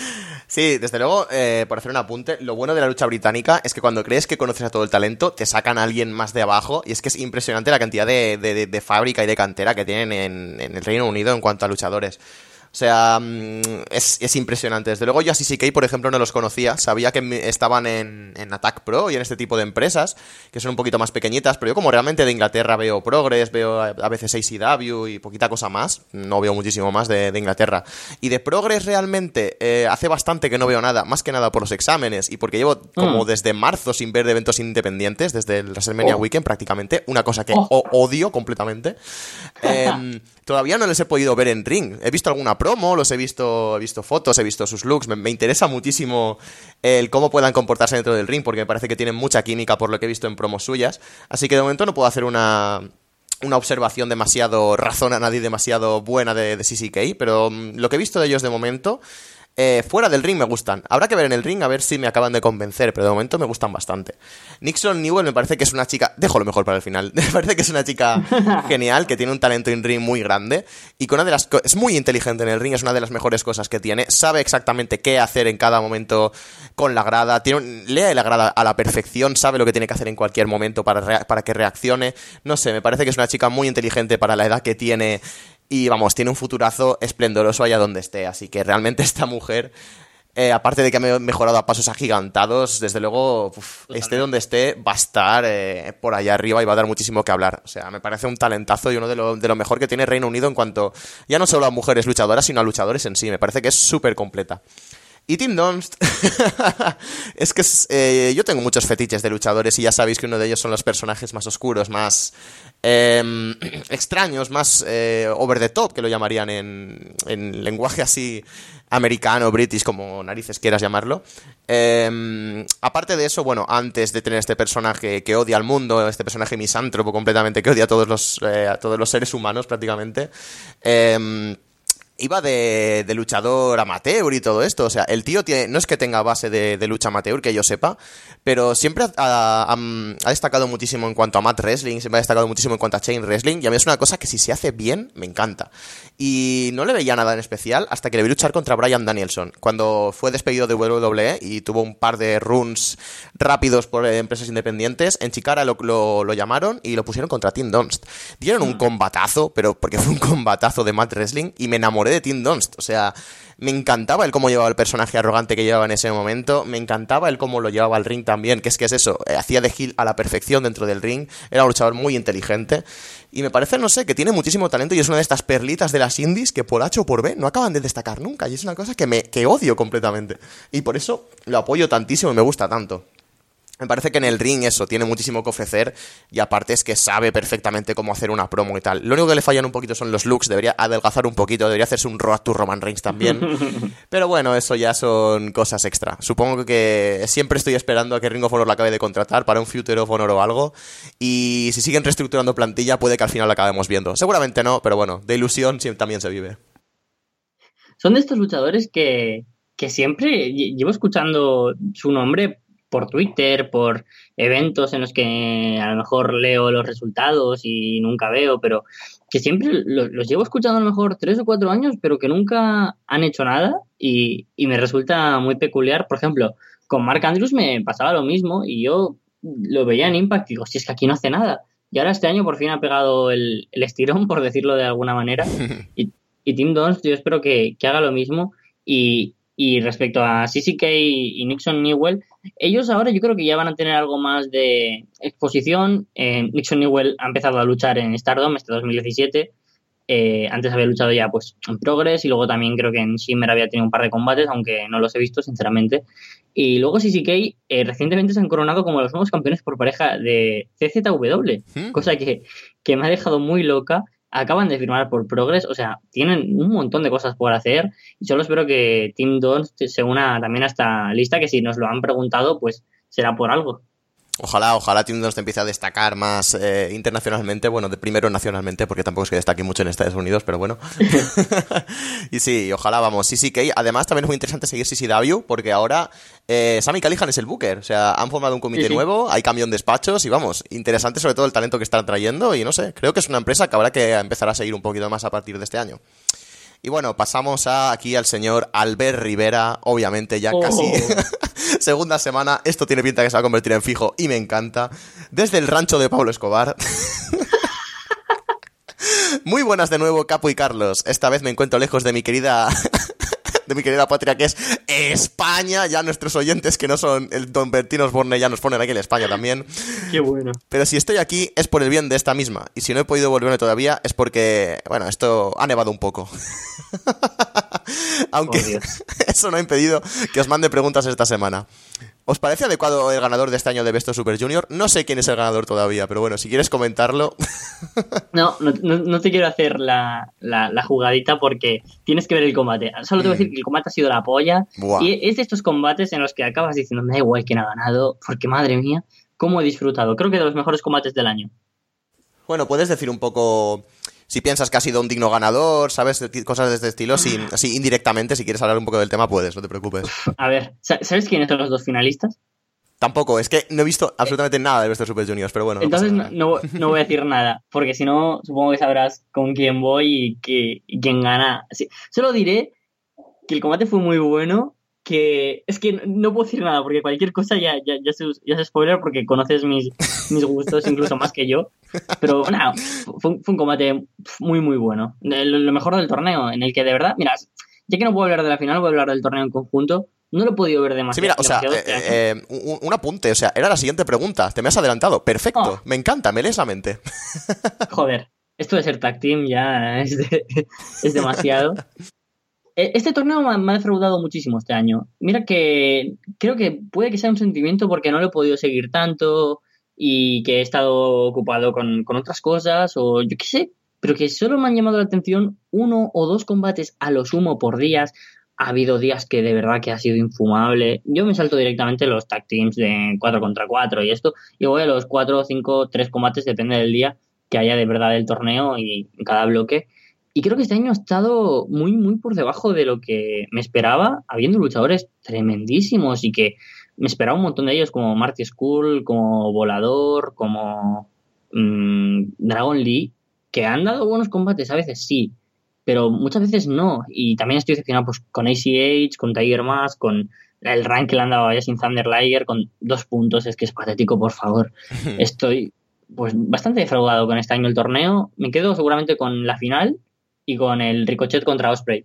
Sí, desde luego, eh, por hacer un apunte, lo bueno de la lucha británica es que cuando crees que conoces a todo el talento, te sacan a alguien más de abajo, y es que es impresionante la cantidad de, de, de, de fábrica y de cantera que tienen en, en el Reino Unido en cuanto a luchadores. O sea, es, es impresionante. Desde luego yo a C C K, por ejemplo, no los conocía. Sabía que estaban en, en Attack Pro y en este tipo de empresas, que son un poquito más pequeñitas, pero yo como realmente de Inglaterra veo Progress, veo a veces A C W y poquita cosa más, no veo muchísimo más de, de Inglaterra. Y de Progress realmente eh, hace bastante que no veo nada, más que nada por los exámenes y porque llevo como mm. desde marzo sin ver de eventos independientes, desde el WrestleMania oh. Weekend prácticamente, una cosa que oh. odio completamente. Eh, todavía no les he podido ver en ring. He visto alguna promo, los he visto, he visto fotos, he visto sus looks. Me, me interesa muchísimo el cómo puedan comportarse dentro del ring, porque me parece que tienen mucha química por lo que he visto en promos suyas. Así que de momento no puedo hacer una, una observación demasiado razón a nadie, demasiado buena de, de C C K, pero um, lo que he visto de ellos de momento... Eh, fuera del ring me gustan. Habrá que ver en el ring a ver si me acaban de convencer, pero de momento me gustan bastante. Nixon Newell me parece que es una chica... Dejo lo mejor para el final. Me parece que es una chica genial, que tiene un talento in ring muy grande y que una de las co- es muy inteligente en el ring, es una de las mejores cosas que tiene. Sabe exactamente qué hacer en cada momento con la grada. Tiene un... Lee la grada a la perfección, sabe lo que tiene que hacer en cualquier momento para, rea- para que reaccione. No sé, me parece que es una chica muy inteligente para la edad que tiene. Y vamos, tiene un futurazo esplendoroso allá donde esté. Así que realmente esta mujer, eh, aparte de que ha mejorado a pasos agigantados, desde luego, uf, esté donde esté, va a estar eh, por allá arriba y va a dar muchísimo que hablar. O sea, me parece un talentazo y uno de lo, de lo mejor que tiene Reino Unido en cuanto, ya no solo a mujeres luchadoras, sino a luchadores en sí. Me parece que es súper completa. Y Tim Donst, es que es, eh, yo tengo muchos fetiches de luchadores y ya sabéis que uno de ellos son los personajes más oscuros, más eh, extraños, más eh, over the top, que lo llamarían en, en lenguaje así americano, british, como narices quieras llamarlo. Eh, aparte de eso, bueno, antes de tener este personaje que odia al mundo, este personaje misántropo completamente, que odia a todos los, eh, a todos los seres humanos prácticamente, eh, iba de, de luchador amateur y todo esto. O sea, el tío tiene, no es que tenga base de, de lucha amateur, que yo sepa, pero siempre ha, ha, ha destacado muchísimo en cuanto a mat wrestling, siempre ha destacado muchísimo en cuanto a chain wrestling, y a mí es una cosa que si se hace bien, me encanta. Y no le veía nada en especial hasta que le vi luchar contra Bryan Danielson, cuando fue despedido de W W E y tuvo un par de runs rápidos por eh, empresas independientes. En Chikara lo, lo, lo llamaron y lo pusieron contra Tim Donst. Dieron un combatazo, pero porque fue un combatazo de mat wrestling, y me enamoré de Tim Donst. O sea, me encantaba el cómo llevaba el personaje arrogante que llevaba en ese momento, me encantaba el cómo lo llevaba al ring también, que es que es eso, eh, hacía de heel a la perfección dentro del ring, era un luchador muy inteligente, y me parece, no sé, que tiene muchísimo talento y es una de estas perlitas de las indies que por H o por B no acaban de destacar nunca, y es una cosa que me que odio completamente, y por eso lo apoyo tantísimo y me gusta tanto. Me parece que en el ring eso, tiene muchísimo que ofrecer, y aparte es que sabe perfectamente cómo hacer una promo y tal. Lo único que le fallan un poquito son los looks, debería adelgazar un poquito, debería hacerse un Road to Roman Reigns también. Pero bueno, eso ya son cosas extra. Supongo que siempre estoy esperando a que Ring of Honor la acabe de contratar para un Future of Honor o algo, y si siguen reestructurando plantilla puede que al final la acabemos viendo. Seguramente no, pero bueno, de ilusión también se vive. Son de estos luchadores que, que siempre llevo escuchando su nombre por Twitter, por eventos en los que a lo mejor leo los resultados y nunca veo, pero que siempre los, los llevo escuchando a lo mejor tres o cuatro años, pero que nunca han hecho nada, y, y me resulta muy peculiar. Por ejemplo, con Mark Andrews me pasaba lo mismo y yo lo veía en Impact y digo, si es que aquí no hace nada. Y ahora este año por fin ha pegado el, el estirón, por decirlo de alguna manera, y, y Tim Donst yo espero que, que haga lo mismo. Y, y respecto a C C K y Nixon Newell, ellos ahora yo creo que ya van a tener algo más de exposición. Eh, Nixon Newell ha empezado a luchar en Stardom este dos mil diecisiete. Eh, antes había luchado ya pues en Progress, y luego también creo que en Shimmer había tenido un par de combates, aunque no los he visto sinceramente. Y luego C C K eh, recientemente se han coronado como los nuevos campeones por pareja de C Z W, ¿Mm? cosa que, que me ha dejado muy loca. Acaban de firmar por Progress, o sea, tienen un montón de cosas por hacer, y solo espero que Tim Donst se una también a esta lista, que si nos lo han preguntado pues será por algo. Ojalá, ojalá Tim Donst empiece a destacar más eh, internacionalmente, bueno, de primero nacionalmente, porque tampoco es que destaque mucho en Estados Unidos, pero bueno. Y sí, ojalá, vamos, C C K. Además, también es muy interesante seguir C C W, porque ahora eh, Sami Callihan es el booker, o sea, han formado un comité sí, sí. nuevo, hay cambio en despachos, y vamos, interesante sobre todo el talento que están trayendo, y no sé, creo que es una empresa que habrá que empezar a seguir un poquito más a partir de este año. Y bueno, pasamos a, aquí al señor Albert Rivera, obviamente ya Oh. casi segunda semana. Esto tiene pinta que se va a convertir en fijo y me encanta. Desde el rancho de Pablo Escobar. Muy buenas de nuevo, Capo y Carlos. Esta vez me encuentro lejos de mi querida... de mi querida patria, que es España. Ya nuestros oyentes que no son el Don Bertino Osborne ya nos ponen aquí en España también. Qué bueno. Pero si estoy aquí es por el bien de esta misma. Y si no he podido volverme todavía es porque, bueno, esto ha nevado un poco. Aunque Oh, Dios. eso no ha impedido que os mande preguntas esta semana. ¿Os parece adecuado el ganador de este año de Best of Super Junior? No sé quién es el ganador todavía, pero bueno, si quieres comentarlo... No, no, no, no te quiero hacer la, la, la jugadita porque tienes que ver el combate. Solo te voy a decir que el combate ha sido la polla. Buah. Y es de estos combates en los que acabas diciendo, me da igual quién ha ganado, porque madre mía, cómo he disfrutado. Creo que de los mejores combates del año. Bueno, puedes decir un poco... Si piensas que ha sido un digno ganador, ¿sabes? Cosas de este estilo, sin, así indirectamente, si quieres hablar un poco del tema, puedes, no te preocupes. A ver, sa- ¿sabes quiénes son los dos finalistas? Tampoco, es que no he visto absolutamente nada de Best of Super Juniors, pero bueno. No Entonces pasa no, nada. no, no voy a decir nada, porque si no, supongo que sabrás con quién voy y, que, y quién gana. Sí, solo diré que el combate fue muy bueno, que es que no puedo decir nada, porque cualquier cosa ya, ya, ya, se, ya se spoiler, porque conoces mis, mis gustos incluso más que yo. Pero nada, fue, fue un combate muy, muy bueno. Lo, lo mejor del torneo, en el que de verdad, mira, ya que no puedo hablar de la final, voy a hablar del torneo en conjunto. No lo he podido ver demasiado. Sí, mira, o sea, demasiado eh, este año. eh, un, un apunte, o sea, era la siguiente pregunta, te me has adelantado, perfecto, Oh. me encanta, me lees la mente. Joder, esto de ser tag team ya es, de- es demasiado. E- Este torneo me ha, me ha defraudado muchísimo este año. Mira que creo que puede que sea un sentimiento porque no lo he podido seguir tanto y que he estado ocupado con, con otras cosas o yo qué sé, pero que solo me han llamado la atención uno o dos combates a lo sumo por días. Ha habido días que de verdad que ha sido infumable. Yo me salto directamente los tag teams de cuatro contra cuatro y esto, y voy a los cuatro, cinco, tres combates, depende del día que haya de verdad del torneo y en cada bloque. Y creo que este año ha estado muy, muy por debajo de lo que me esperaba, habiendo luchadores tremendísimos y que me esperaba un montón de ellos, como Marty Skull, como Volador, como mmm, Dragon Lee, que han dado buenos combates, a veces sí, pero muchas veces no. Y también estoy decepcionado pues, con A C H, con Tiger Mask, con el rank que le han dado a Justin Thunder Liger, con dos puntos. Es que es patético, por favor. Estoy pues bastante defraudado con este año el torneo. Me quedo seguramente con la final y con el Ricochet contra Ospreay.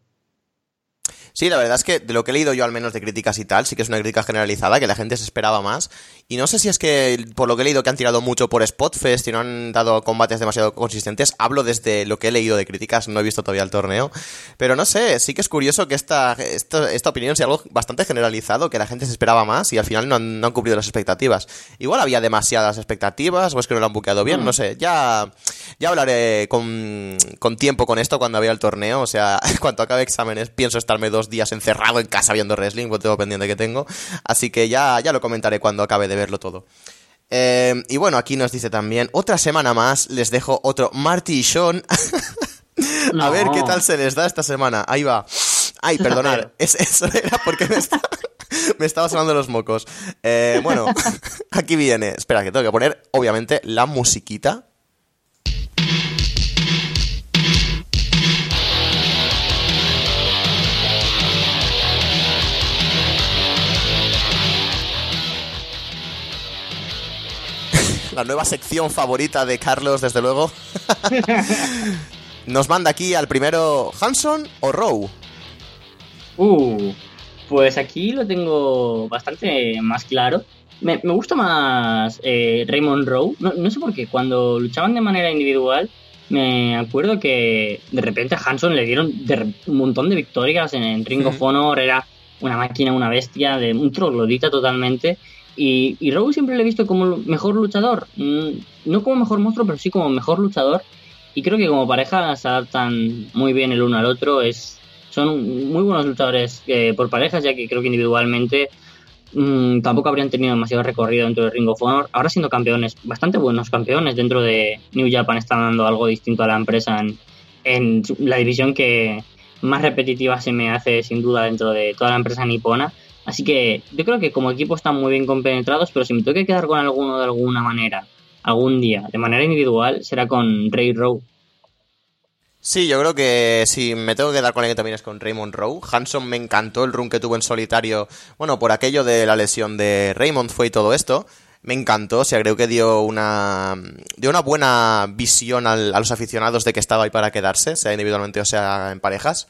Sí, la verdad es que de lo que he leído yo al menos de críticas y tal, sí que es una crítica generalizada, que la gente se esperaba más. Y no sé si es que, por lo que he leído, que han tirado mucho por Spotfest y no han dado combates demasiado consistentes. Hablo desde lo que he leído de críticas, no he visto todavía el torneo. Pero no sé, sí que es curioso que esta, esta, esta opinión sea algo bastante generalizado, que la gente se esperaba más y al final no han, no han cumplido las expectativas. Igual había demasiadas expectativas o es que no lo han buqueado bien, no sé. Ya, ya hablaré con, con tiempo con esto cuando vea el torneo. O sea, cuando acabe exámenes pienso estarme dos días encerrado en casa viendo wrestling, por todo pendiente que tengo. Así que ya, ya lo comentaré cuando acabe de verlo todo. Eh, y bueno, aquí nos dice también, otra semana más, les dejo otro Marty y Sean. A No. ver qué tal se les da esta semana. Ahí va. Ay, perdonad. Es, eso era porque me, está, me estaba sonando los mocos. Eh, bueno, aquí viene. Espera, que tengo que poner, obviamente, la musiquita. La nueva sección favorita de Carlos, desde luego. Nos manda aquí al primero Hanson o Rowe. Uh, pues aquí lo tengo bastante más claro. Me, me gusta más eh, Raymond Rowe. No, no sé por qué. Cuando luchaban de manera individual, me acuerdo que de repente a Hanson le dieron de re- un montón de victorias en, en Ring of Honor. Era una máquina, una bestia, de un troglodita totalmente. Y, y Rowe siempre le he visto como mejor luchador. Mm, no como mejor monstruo, pero sí como mejor luchador. Y creo que como pareja se adaptan muy bien el uno al otro. Es, son muy buenos luchadores eh, por parejas, ya que creo que individualmente mmm, tampoco habrían tenido demasiado recorrido dentro de Ring of Honor. Ahora siendo campeones, bastante buenos campeones dentro de New Japan, están dando algo distinto a la empresa en, en la división que más repetitiva se me hace sin duda dentro de toda la empresa nipona. Así que yo creo que como equipo están muy bien compenetrados, pero si me tengo que quedar con alguno de alguna manera, algún día, de manera individual, será con Ray Rowe. Sí, yo creo que si me tengo que dar con alguien que también es con Raymond Rowe. Hanson me encantó el run que tuvo en solitario, bueno, por aquello de la lesión de Raymond fue y todo esto. Me encantó, o sea, creo que dio una dio una buena visión al, a los aficionados de que estaba ahí para quedarse, sea individualmente o sea en parejas.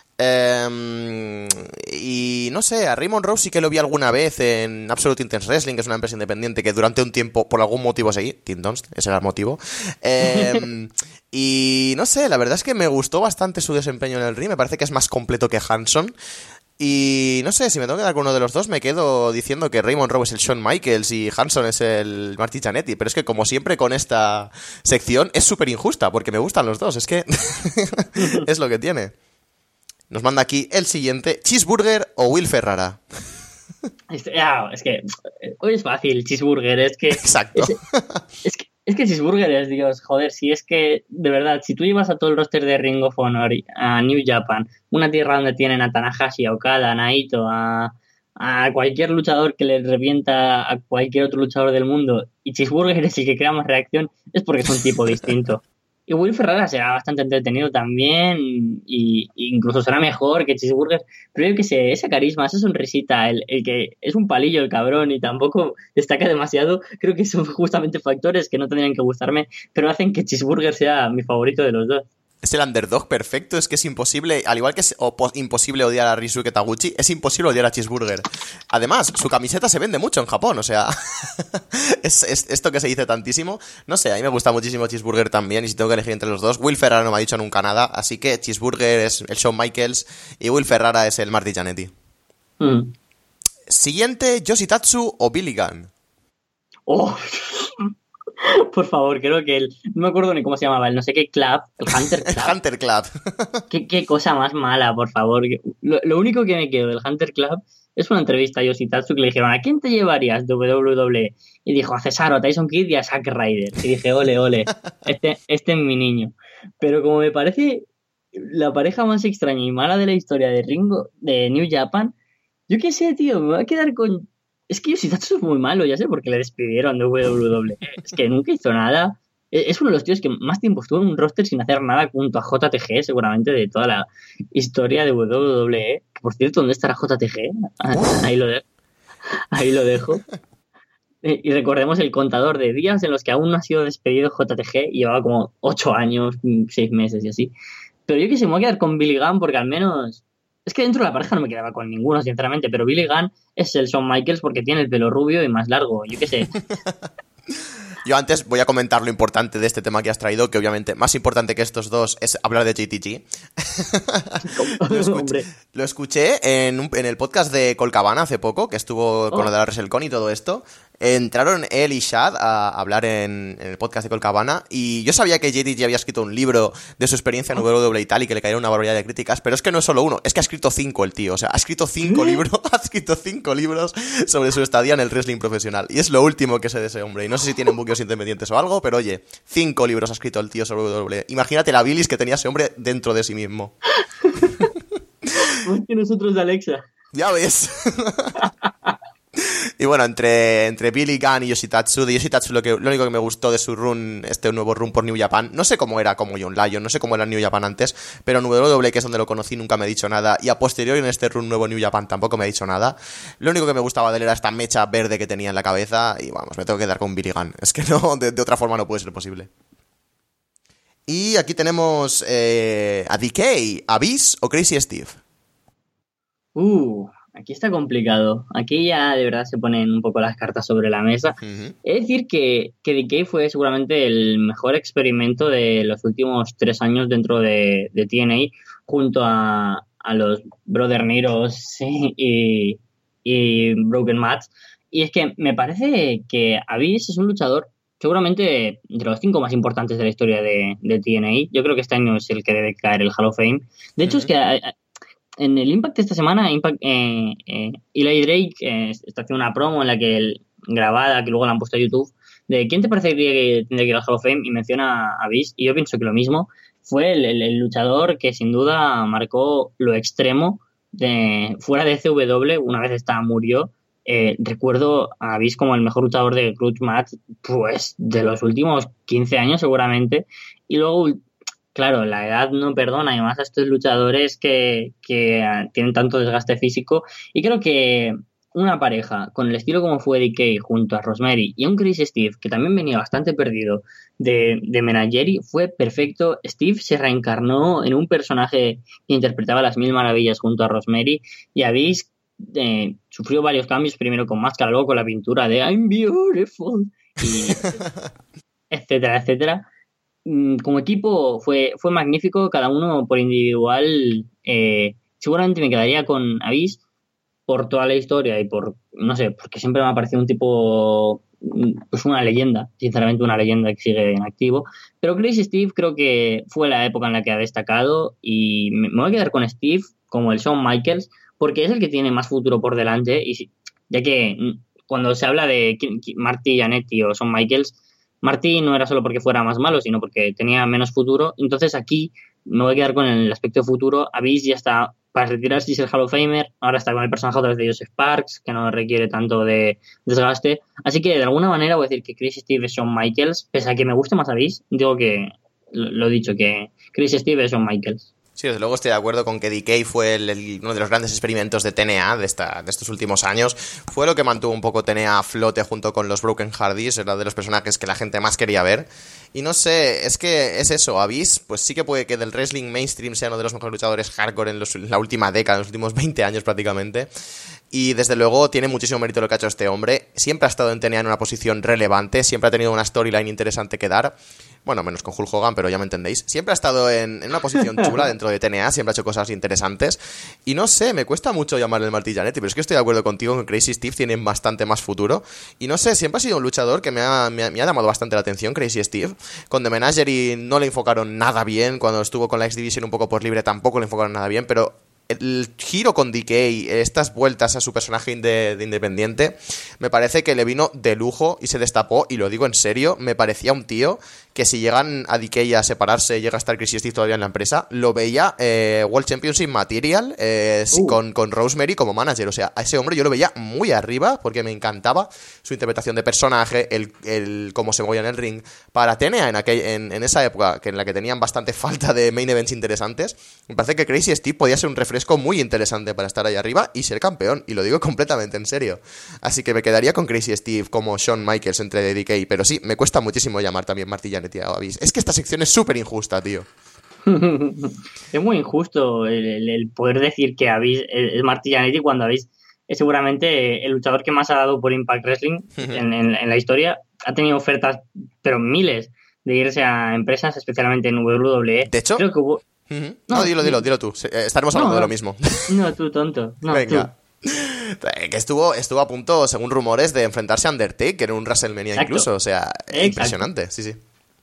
Eh, y no sé, a Raymond Rowe sí que lo vi alguna vez en Absolute Intense Wrestling, que es una empresa independiente que durante un tiempo, por algún motivo seguí, Tim Donst, ese era el motivo. Eh, y no sé, la verdad es que me gustó bastante su desempeño en el ring, me parece que es más completo que Hanson. Y no sé, si me tengo que dar con uno de los dos, me quedo diciendo que Raymond Rowe es el Shawn Michaels y Hanson es el Marty Jannetty. Pero es que, como siempre, con esta sección es súper injusta, porque me gustan los dos. Es que es lo que tiene. Nos manda aquí el siguiente: Cheeseburger o Will Ferrara. Este, ah, es que hoy es fácil, Cheeseburger. Es que. Exacto. Es, es que. Es que Cheeseburger es Dios, joder, si es que, de verdad, si tú llevas a todo el roster de Ring of Honor a New Japan, una tierra donde tienen a Tanahashi, a Okada, a Naito, a, a cualquier luchador que le revienta a cualquier otro luchador del mundo, y Cheeseburger es el que crea más reacción, es porque es un tipo distinto. Y Will Ferrara será bastante entretenido también, y, y incluso será mejor que Cheeseburger, pero yo que sé, ese carisma, esa sonrisita, el, el que es un palillo el cabrón y tampoco destaca demasiado, creo que son justamente factores que no tendrían que gustarme, pero hacen que Cheeseburger sea mi favorito de los dos. Es el underdog perfecto, es que es imposible, al igual que es o, imposible odiar a Ryusuke Taguchi, es imposible odiar a Cheeseburger. Además, su camiseta se vende mucho en Japón, o sea, es, es esto que se dice tantísimo. No sé, a mí me gusta muchísimo Cheeseburger también, y si tengo que elegir entre los dos, Will Ferrara no me ha dicho nunca nada, así que Cheeseburger es el Shawn Michaels y Will Ferrara es el Marty Jannetty. Mm. Siguiente, Yoshitatsu o Billy Gunn. Oh. Por favor, creo que el... No me acuerdo ni cómo se llamaba, el no sé qué club, el Hunter Club. El Hunter Club. ¿Qué, qué cosa más mala, por favor. Lo, lo único que me quedo del Hunter Club es una entrevista a Yoshitatsu que le dijeron: ¿a quién te llevarías de W W E? Y dijo: a Cesaro, a Tyson Kidd y a Zack Ryder. Y dije: ole, ole, este, este es mi niño. Pero como me parece la pareja más extraña y mala de la historia de Ringo, de New Japan, yo qué sé, tío, me va a quedar con... Es que Yoshitatsu es muy malo, ya sé por qué le despidieron de W W E. Es que nunca hizo nada. Es uno de los tíos que más tiempo estuvo en un roster sin hacer nada, junto a J T G, seguramente, de toda la historia de W W E. Por cierto, ¿dónde estará J T G? Ahí lo dejo. Ahí lo dejo. Y recordemos el contador de días en los que aún no ha sido despedido J T G, y llevaba como ocho años, seis meses y así. Pero yo que sé, me voy a quedar con Billy Gunn porque al menos... Es que dentro de la pareja no me quedaba con ninguno, sinceramente, pero Billy Gunn es el Shawn Michaels porque tiene el pelo rubio y más largo, yo qué sé. Yo antes voy a comentar lo importante de este tema que has traído, que obviamente más importante que estos dos es hablar de J T G. lo, escuché, lo escuché en, un, en el podcast de Colt Cabana hace poco, que estuvo con oh. lo de la WrestleCon y todo esto. Entraron él y Shad a hablar en, en el podcast de Colt Cabana, y yo sabía que J T G había escrito un libro de su experiencia en W W E y tal, y que le cayeron una barbaridad de críticas, pero es que no es solo uno, es que ha escrito cinco el tío, o sea, ha escrito cinco libros, ha escrito cinco libros sobre su estadía en el wrestling profesional, y es lo último que sé de ese hombre, y no sé si tienen buqueos independientes o algo, pero oye, cinco libros ha escrito el tío sobre W W E. Imagínate la bilis que tenía ese hombre dentro de sí mismo. Más que nosotros de Alexa. Ya ves. Y bueno, entre, entre Billy Gunn y Yoshitatsu, de Yoshitatsu lo, que, lo único que me gustó de su run, este nuevo run por New Japan, no sé cómo era como John Lyon, no sé cómo era New Japan antes, pero en W W E, que es donde lo conocí, nunca me ha dicho nada, y a posteriori en este run nuevo New Japan tampoco me ha dicho nada. Lo único que me gustaba de él era esta mecha verde que tenía en la cabeza, y vamos, me tengo que quedar con Billy Gunn, es que no, de, de otra forma no puede ser posible. Y aquí tenemos eh, a D K, Abyss o Crazy Steve. Uh... Aquí está complicado. Aquí ya de verdad se ponen un poco las cartas sobre la mesa. Uh-huh. Es decir que, que D K fue seguramente el mejor experimento de los últimos tres años dentro de, de T N A, junto a, a los Brother Neros y, y Broken Mats. Y es que me parece que Abyss es un luchador seguramente de los cinco más importantes de la historia de, de T N A. Yo creo que este año es el que debe caer el Hall of Fame. De hecho, uh-huh. es que... A, a, en el Impact de esta semana, Impact, eh, eh, Eli Drake eh, está haciendo una promo en la que él, grabada, que luego la han puesto a YouTube, de quién te parece que tendría que ir al Hall of Fame, y menciona a Abyss, y yo pienso que lo mismo. Fue el, el, el luchador que sin duda marcó lo extremo de, fuera de C W. Una vez esta murió. Eh, recuerdo a Abyss como el mejor luchador de Grudge Match, pues de los últimos quince años seguramente, y luego Claro, la edad no perdona, y además a estos luchadores que, que ah, tienen tanto desgaste físico. Y creo que una pareja con el estilo como fue D K junto a Rosemary y un Chris Steve, que también venía bastante perdido de, de Menagerie, fue perfecto. Steve se reencarnó en un personaje que interpretaba las mil maravillas junto a Rosemary, y habéis eh, sufrió varios cambios, primero con máscara, luego con la pintura de I'm beautiful, y etcétera, etcétera. Mm, Como equipo fue, fue magnífico, cada uno por individual. Eh, seguramente me quedaría con Abyss por toda la historia y por, no sé, porque siempre me ha parecido un tipo, mm, pues una leyenda, sinceramente una leyenda que sigue en activo. Pero Crazy Steve creo que fue la época en la que ha destacado, y me, me voy a quedar con Steve como el Shawn Michaels, porque es el que tiene más futuro por delante, y si- ya que mm, cuando se habla de qui- qui- Marty Jannetty o Shawn Michaels, Marty no era solo porque fuera más malo, sino porque tenía menos futuro. Entonces aquí me voy a quedar con el aspecto de futuro. Abyss ya está para retirarse y ser Hall of Famer. Ahora está con el personaje otra vez de Joseph Parks, que no requiere tanto de desgaste. Así que de alguna manera voy a decir que Chris Steve es Shawn Michaels. Pese a que me guste más Abyss, digo que lo lo he dicho, que Chris Steve es Shawn Michaels. Sí, desde luego estoy de acuerdo con que D K fue el- el- uno de los grandes experimentos de T N A de, esta, de estos últimos años. Fue lo que mantuvo un poco T N A a flote junto con los Broken Hardys. Era de los personajes que la gente más quería ver. Y no sé, es que es eso. Abyss, pues sí que puede que del wrestling mainstream sea uno de los mejores luchadores hardcore en, los- en la última década, en los últimos veinte años prácticamente. Y desde luego tiene muchísimo mérito lo que ha hecho este hombre. Siempre ha estado en T N A en una posición relevante. Siempre ha tenido una storyline interesante que dar. Bueno, menos con Hulk Hogan, pero ya me entendéis. Siempre ha estado en, en una posición chula dentro de T N A, siempre ha hecho cosas interesantes. Y no sé, me cuesta mucho llamarle el Marty Jannetty, pero es que estoy de acuerdo contigo que Crazy Steve tiene bastante más futuro. Y no sé, siempre ha sido un luchador que me ha, me ha, me ha llamado bastante la atención, Crazy Steve. Con The Menagerie no le enfocaron nada bien, cuando estuvo con la X Division un poco por libre tampoco le enfocaron nada bien, pero el giro con D K, estas vueltas a su personaje inde- de independiente, me parece que le vino de lujo y se destapó, y lo digo en serio, me parecía un tío que si llegan a D K a separarse, llega a estar Chris Steve todavía en la empresa, lo veía eh, World Championship Material eh, Uh. con, con Rosemary como manager. O sea, a ese hombre yo lo veía muy arriba porque me encantaba su interpretación de personaje, el, el cómo se movía en el ring. Para T N A en, aquel, en, en esa época, que en la que tenían bastante falta de main events interesantes, me parece que Crazy Steve podía ser un refresco muy interesante para estar ahí arriba y ser campeón, y lo digo completamente en serio. Así que me quedaría con Crazy Steve como Shawn Michaels entre D K, pero sí, me cuesta muchísimo llamar también Marty Jannetty a Abyss. Es que esta sección es súper injusta, tío. Es muy injusto el, el- el poder decir que Abyss es es Marty Jannetty cuando Abyss es seguramente el luchador que más ha dado por Impact Wrestling en, en- en la historia. Ha tenido ofertas, pero miles, de irse a empresas, especialmente en W W E. De hecho- creo que hubo... Ujú. No, No, dilo, dilo, sí. dilo tú. Se- eh, Estaremos hablando No, de lo no. mismo. No, tú, tonto. No, Venga. tú. Eh, Que estuvo, estuvo a punto, según rumores, de enfrentarse a Undertaker en un WrestleMania Exacto. incluso. O sea, Exacto. impresionante. Sí, sí.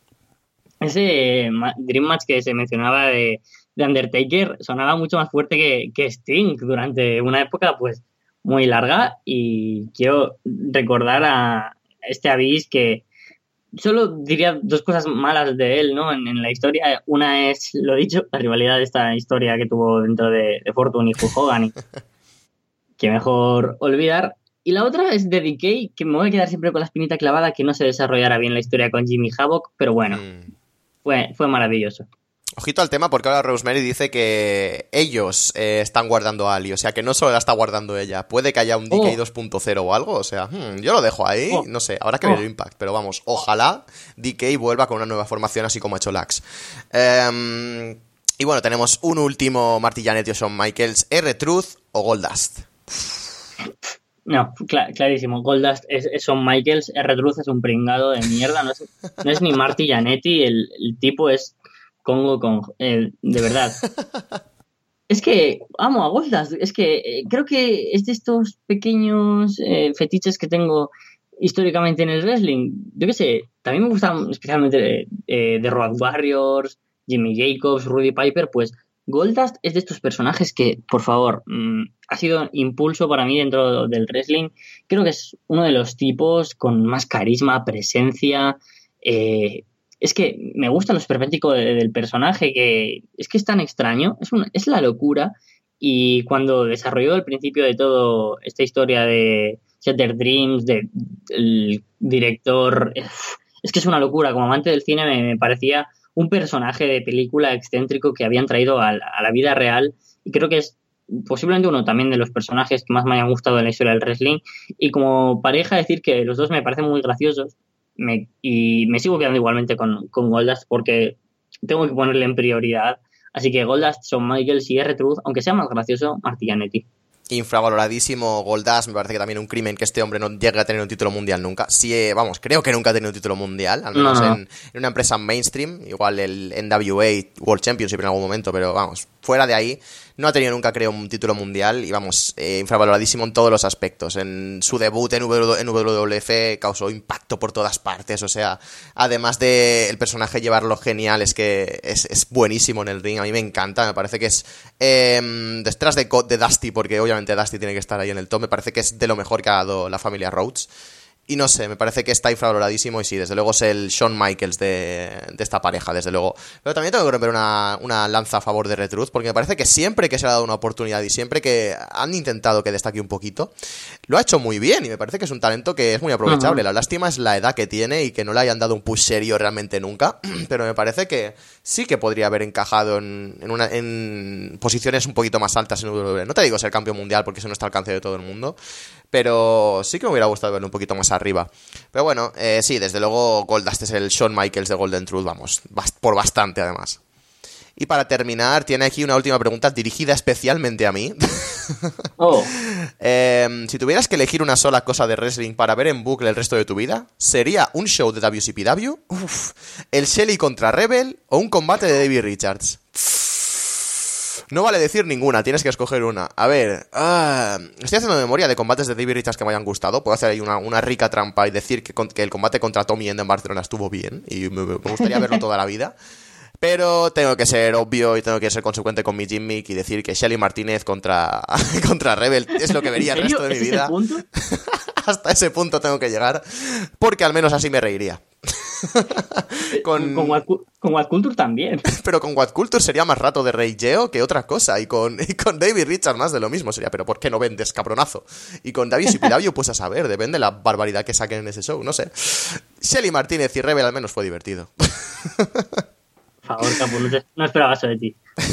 Ese ma- Dream Match que se mencionaba de, de Undertaker sonaba mucho más fuerte que, que Sting durante una época pues muy larga, y quiero recordar a este Abyss que solo diría dos cosas malas de él, ¿no? En, en la historia. Una es, lo dicho, la rivalidad de esta historia que tuvo dentro de, de Fortune y Hulk Hogan, y que mejor olvidar. Y la otra es de D K, que me voy a quedar siempre con la espinita clavada, que no se desarrollara bien la historia con Jimmy Havoc, pero bueno, Mm. fue, fue maravilloso. Ojito al tema, porque ahora Rosemary dice que ellos eh, están guardando a Ali. O sea, que no solo la está guardando ella. Puede que haya un D K Oh. dos punto cero o algo. O sea, hmm, yo lo dejo ahí. Oh. No sé, habrá que Oh. ver el Impact. Pero vamos, ojalá D K vuelva con una nueva formación, así como ha hecho Lax. Em, y bueno, tenemos un último Marty Jannetty o Shawn Michaels. R-Truth o Goldust. No, cla- clarísimo. Goldust es, es Shawn Michaels, R-Truth es un pringado de mierda. No es, no es ni Marty Jannetty, el, el tipo es Congo con... eh, de verdad. Es que amo a Goldust. Es que eh, creo que es de estos pequeños eh, fetiches que tengo históricamente en el wrestling. Yo qué sé, también me gustan especialmente eh, The Road Warriors, Jimmy Jacobs, Rudy Piper. Pues Goldust es de estos personajes que, por favor, mmm, ha sido impulso para mí dentro del wrestling. Creo que es uno de los tipos con más carisma, presencia. Eh, es que me gusta lo esperpéntico de, del personaje, que es que es tan extraño, es, una, es la locura. Y cuando desarrolló al principio de todo esta historia de Shattered Dreams, de, del director, es que es una locura. Como amante del cine me, me parecía un personaje de película excéntrico que habían traído a, a la vida real, y creo que es posiblemente uno también de los personajes que más me hayan gustado en la historia del wrestling. Y como pareja, decir que los dos me parecen muy graciosos, me, y me sigo quedando igualmente con, con Goldust porque tengo que ponerle en prioridad. Así que Goldust, Shawn Michaels y R-Truth, aunque sea más gracioso, Marty Jannetty. Infravaloradísimo Goldust, me parece que también un crimen que este hombre no llegue a tener un título mundial nunca. Sí, eh, vamos, creo que nunca ha tenido un título mundial, al menos no, no. En, en una empresa mainstream, igual el N W A World Championship en algún momento, pero vamos, fuera de ahí no ha tenido nunca, creo, un título mundial y vamos, eh, infravaloradísimo en todos los aspectos. En su debut en, w, en W W F causó impacto por todas partes, o sea, además de el personaje llevarlo genial, es que es, es buenísimo en el ring, a mí me encanta, me parece que es eh, detrás de, de Dusty, porque obviamente Dusty tiene que estar ahí en el top, me parece que es de lo mejor que ha dado la familia Rhodes. Y no sé, me parece que está infravaloradísimo y sí, desde luego es el Shawn Michaels de, de esta pareja, desde luego. Pero también tengo que romper una, una lanza a favor de R-Truth, porque me parece que siempre que se le ha dado una oportunidad y siempre que han intentado que destaque un poquito, lo ha hecho muy bien y me parece que es un talento que es muy aprovechable. Uh-huh. La lástima es la edad que tiene y que no le hayan dado un push serio realmente nunca, pero me parece que sí que podría haber encajado en, en, una, en posiciones un poquito más altas en W W E. No te digo ser campeón mundial porque eso no está al alcance de todo el mundo, pero sí que me hubiera gustado verlo un poquito más arriba. Pero bueno, eh, sí, desde luego Goldust es el Shawn Michaels de Golden Truth, vamos, bast- por bastante además. Y para terminar, tiene aquí una última pregunta dirigida especialmente a mí. Oh. eh, si tuvieras que elegir una sola cosa de wrestling para ver en bucle el resto de tu vida, ¿sería un show de W C P W? Uf, ¿el Shelley contra Rebel o un combate de Davey Richards? No vale decir ninguna, tienes que escoger una. A ver, uh, estoy haciendo memoria de combates de Davey Richards que me hayan gustado. Puedo hacer ahí una, una rica trampa y decir que, que el combate contra Tommy End en Barcelona estuvo bien y me, me gustaría verlo toda la vida. Pero tengo que ser obvio y tengo que ser consecuente con mi gimmick y decir que Shelly Martínez contra, contra Rebel es lo que vería el resto de mi vida. ¿Punto? Hasta ese punto tengo que llegar, porque al menos así me reiría. con con What, con What Culture también. Pero con What Culture sería más rato de Rey Geo que otra cosa. Y con, y con Davey Richards más de lo mismo sería. Pero ¿por qué no vendes, cabronazo? Y con David Sipilavio, pues a saber, depende de la barbaridad que saquen en ese show, no sé. Shelly Martínez y Rebel al menos fue divertido. Por favor, Capu, no, te, no esperaba eso de ti.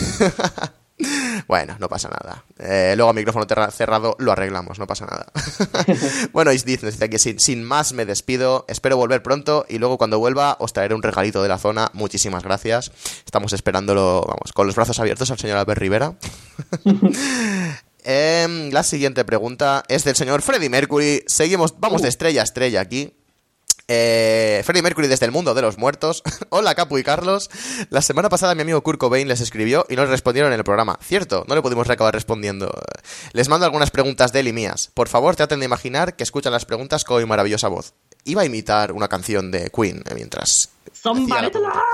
Bueno, no pasa nada. Eh, luego a micrófono terra- cerrado lo arreglamos, no pasa nada. Bueno, y dice, dice que sin, sin más me despido. Espero volver pronto y luego cuando vuelva os traeré un regalito de la zona. Muchísimas gracias. Estamos esperándolo, vamos, con los brazos abiertos al señor Albert Rivera. eh, la siguiente pregunta es del señor Freddie Mercury. Seguimos, vamos de estrella a estrella aquí. Eh, Freddie Mercury desde el mundo de los muertos. Hola Capu y Carlos. La semana pasada mi amigo Kurt Cobain les escribió y no les respondieron en el programa. Cierto, no le pudimos acabar respondiendo. Les mando algunas preguntas de él y mías. Por favor, traten de imaginar que escuchan las preguntas con mi maravillosa voz. Iba a imitar una canción de Queen eh, mientras Somebody to love.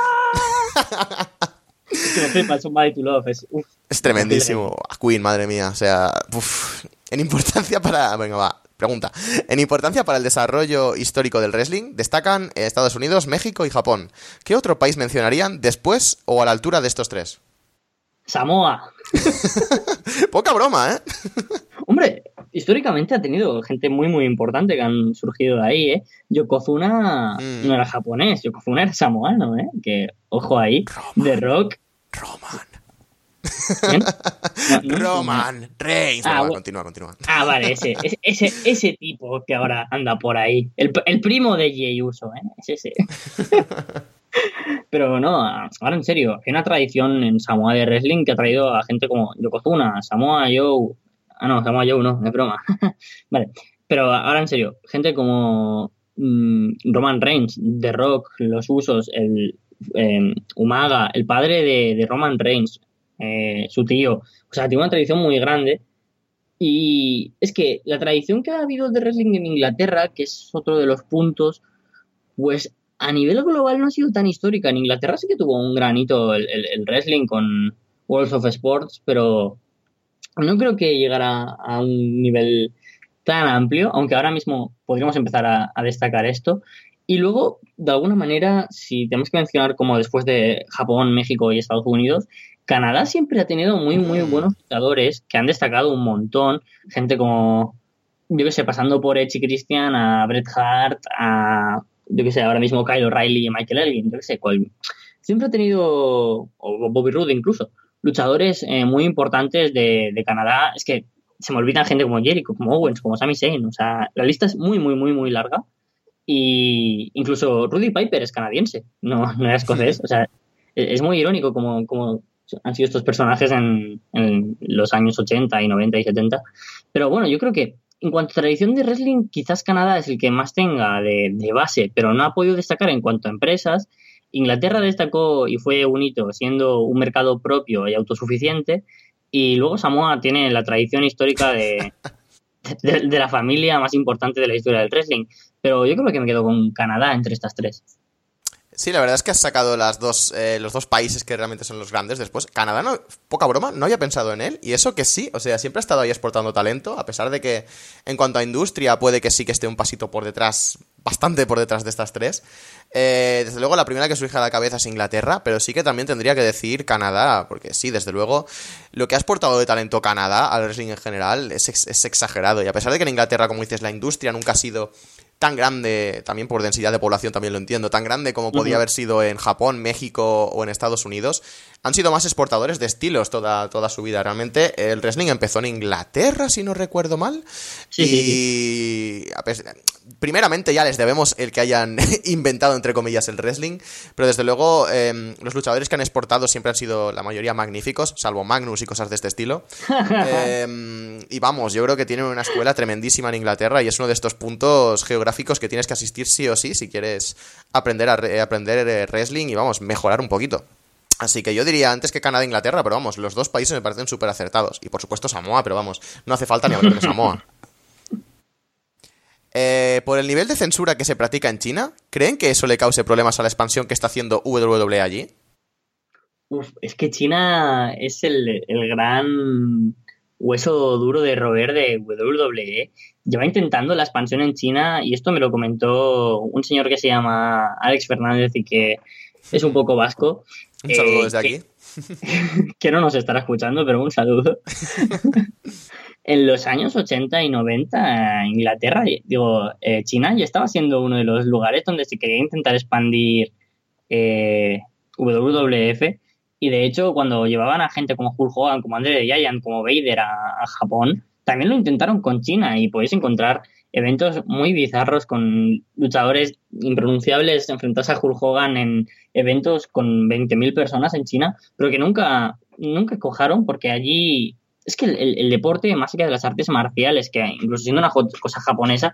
Es que me flipa Somebody to love. Es, uf, es tremendísimo. A Queen, madre mía. O sea, uf, en importancia para... Venga, va. Pregunta. En importancia para el desarrollo histórico del wrestling, destacan Estados Unidos, México y Japón. ¿Qué otro país mencionarían después o a la altura de estos tres? Samoa. Poca broma, ¿eh? Hombre, históricamente ha tenido gente muy, muy importante que han surgido de ahí, ¿eh? Yokozuna mm. no era japonés, Yokozuna era samoano, ¿eh? Que, ojo ahí, Roman. The Rock. Roman. ¿Quién? No, no, Roman no. Reigns. Ah, bueno, continúa, continúa. Ah, vale, ese, ese, ese tipo que ahora anda por ahí. El, el primo de Jey Uso, ¿eh? Es ese. Pero no, ahora en serio, hay una tradición en Samoa de wrestling que ha traído a gente como Yokozuna, Samoa Joe. Ah, no, Samoa Joe no, es broma. Vale, pero ahora en serio, gente como mmm, Roman Reigns, The Rock, Los Usos, el eh, Umaga, el padre de, de Roman Reigns. Eh, su tío, o sea, tiene una tradición muy grande y es que la tradición que ha habido de wrestling en Inglaterra, que es otro de los puntos, pues a nivel global no ha sido tan histórica. En Inglaterra sí que tuvo un granito el, el, el wrestling con World of Sports, pero no creo que llegara a un nivel tan amplio, aunque ahora mismo podríamos empezar a, a destacar esto. Y luego, de alguna manera, si tenemos que mencionar como después de Japón, México y Estados Unidos, Canadá siempre ha tenido muy, muy buenos luchadores que han destacado un montón. Gente como, yo qué sé, pasando por Edge y Christian, a Bret Hart, a, yo qué sé, ahora mismo Kyle O'Reilly y Michael Elgin, yo qué sé, cual, es siempre ha tenido, o Bobby Roode incluso, luchadores eh, muy importantes de, de Canadá. Es que se me olvidan gente como Jericho, como Owens, como Sami Zayn. O sea, la lista es muy, muy, muy, muy larga. Y incluso Roddy Piper es canadiense, no, no era escocés. O sea, es muy irónico como, como han sido estos personajes en, en los años ochenta y noventa y setenta. Pero bueno, yo creo que en cuanto a tradición de wrestling, quizás Canadá es el que más tenga de, de base, pero no ha podido destacar en cuanto a empresas. Inglaterra destacó y fue un hito siendo un mercado propio y autosuficiente. Y luego Samoa tiene la tradición histórica de, de, de la familia más importante de la historia del wrestling. Pero yo creo que me quedo con Canadá entre estas tres. Sí, la verdad es que has sacado las dos, eh, los dos países que realmente son los grandes después. Canadá, no, poca broma, no había pensado en él. Y eso que sí, o sea, siempre ha estado ahí exportando talento, a pesar de que en cuanto a industria puede que sí que esté un pasito por detrás, bastante por detrás de estas tres. Eh, desde luego la primera que surge a la cabeza es Inglaterra, pero sí que también tendría que decir Canadá, porque sí, desde luego, lo que ha exportado de talento Canadá al wrestling en general es, ex- es exagerado. Y a pesar de que en Inglaterra, como dices, la industria nunca ha sido tan grande, también por densidad de población también lo entiendo, tan grande como podía uh-huh. haber sido en Japón, México o en Estados Unidos, han sido más exportadores de estilos toda, toda su vida. Realmente el wrestling empezó en Inglaterra, si no recuerdo mal, sí, y sí, sí. A pesar, primeramente ya les debemos el que hayan inventado, entre comillas, el wrestling, pero desde luego eh, los luchadores que han exportado siempre han sido la mayoría magníficos, salvo Magnus y cosas de este estilo. eh, y vamos, yo creo que tienen una escuela tremendísima en Inglaterra y es uno de estos puntos geográficos que tienes que asistir sí o sí si quieres aprender a re- aprender wrestling y vamos, mejorar un poquito. Así que yo diría antes que Canadá e Inglaterra, pero vamos, los dos países me parecen súper acertados. Y por supuesto Samoa, pero vamos, no hace falta ni hablar de Samoa. Eh, por el nivel de censura que se practica en China, ¿creen que eso le cause problemas a la expansión que está haciendo W W E allí? Uf, es que China es el, el gran hueso duro de roer de W W E. Lleva intentando la expansión en China y esto me lo comentó un señor que se llama Alex Fernández y que es un poco vasco. Un saludo eh, desde que, aquí. Que no nos estará escuchando, pero un saludo. En los años ochenta y noventa, Inglaterra, digo, eh, China ya estaba siendo uno de los lugares donde se quería intentar expandir eh, W W F. Y de hecho, cuando llevaban a gente como Hulk Hogan, como Andre the Giant, como Vader a, a Japón, también lo intentaron con China y podéis encontrar eventos muy bizarros con luchadores impronunciables enfrentarse a Hulk Hogan en eventos con veinte mil personas en China, pero que nunca, nunca cojaron porque allí es que el, el deporte, más allá de las artes marciales, que incluso siendo una cosa japonesa,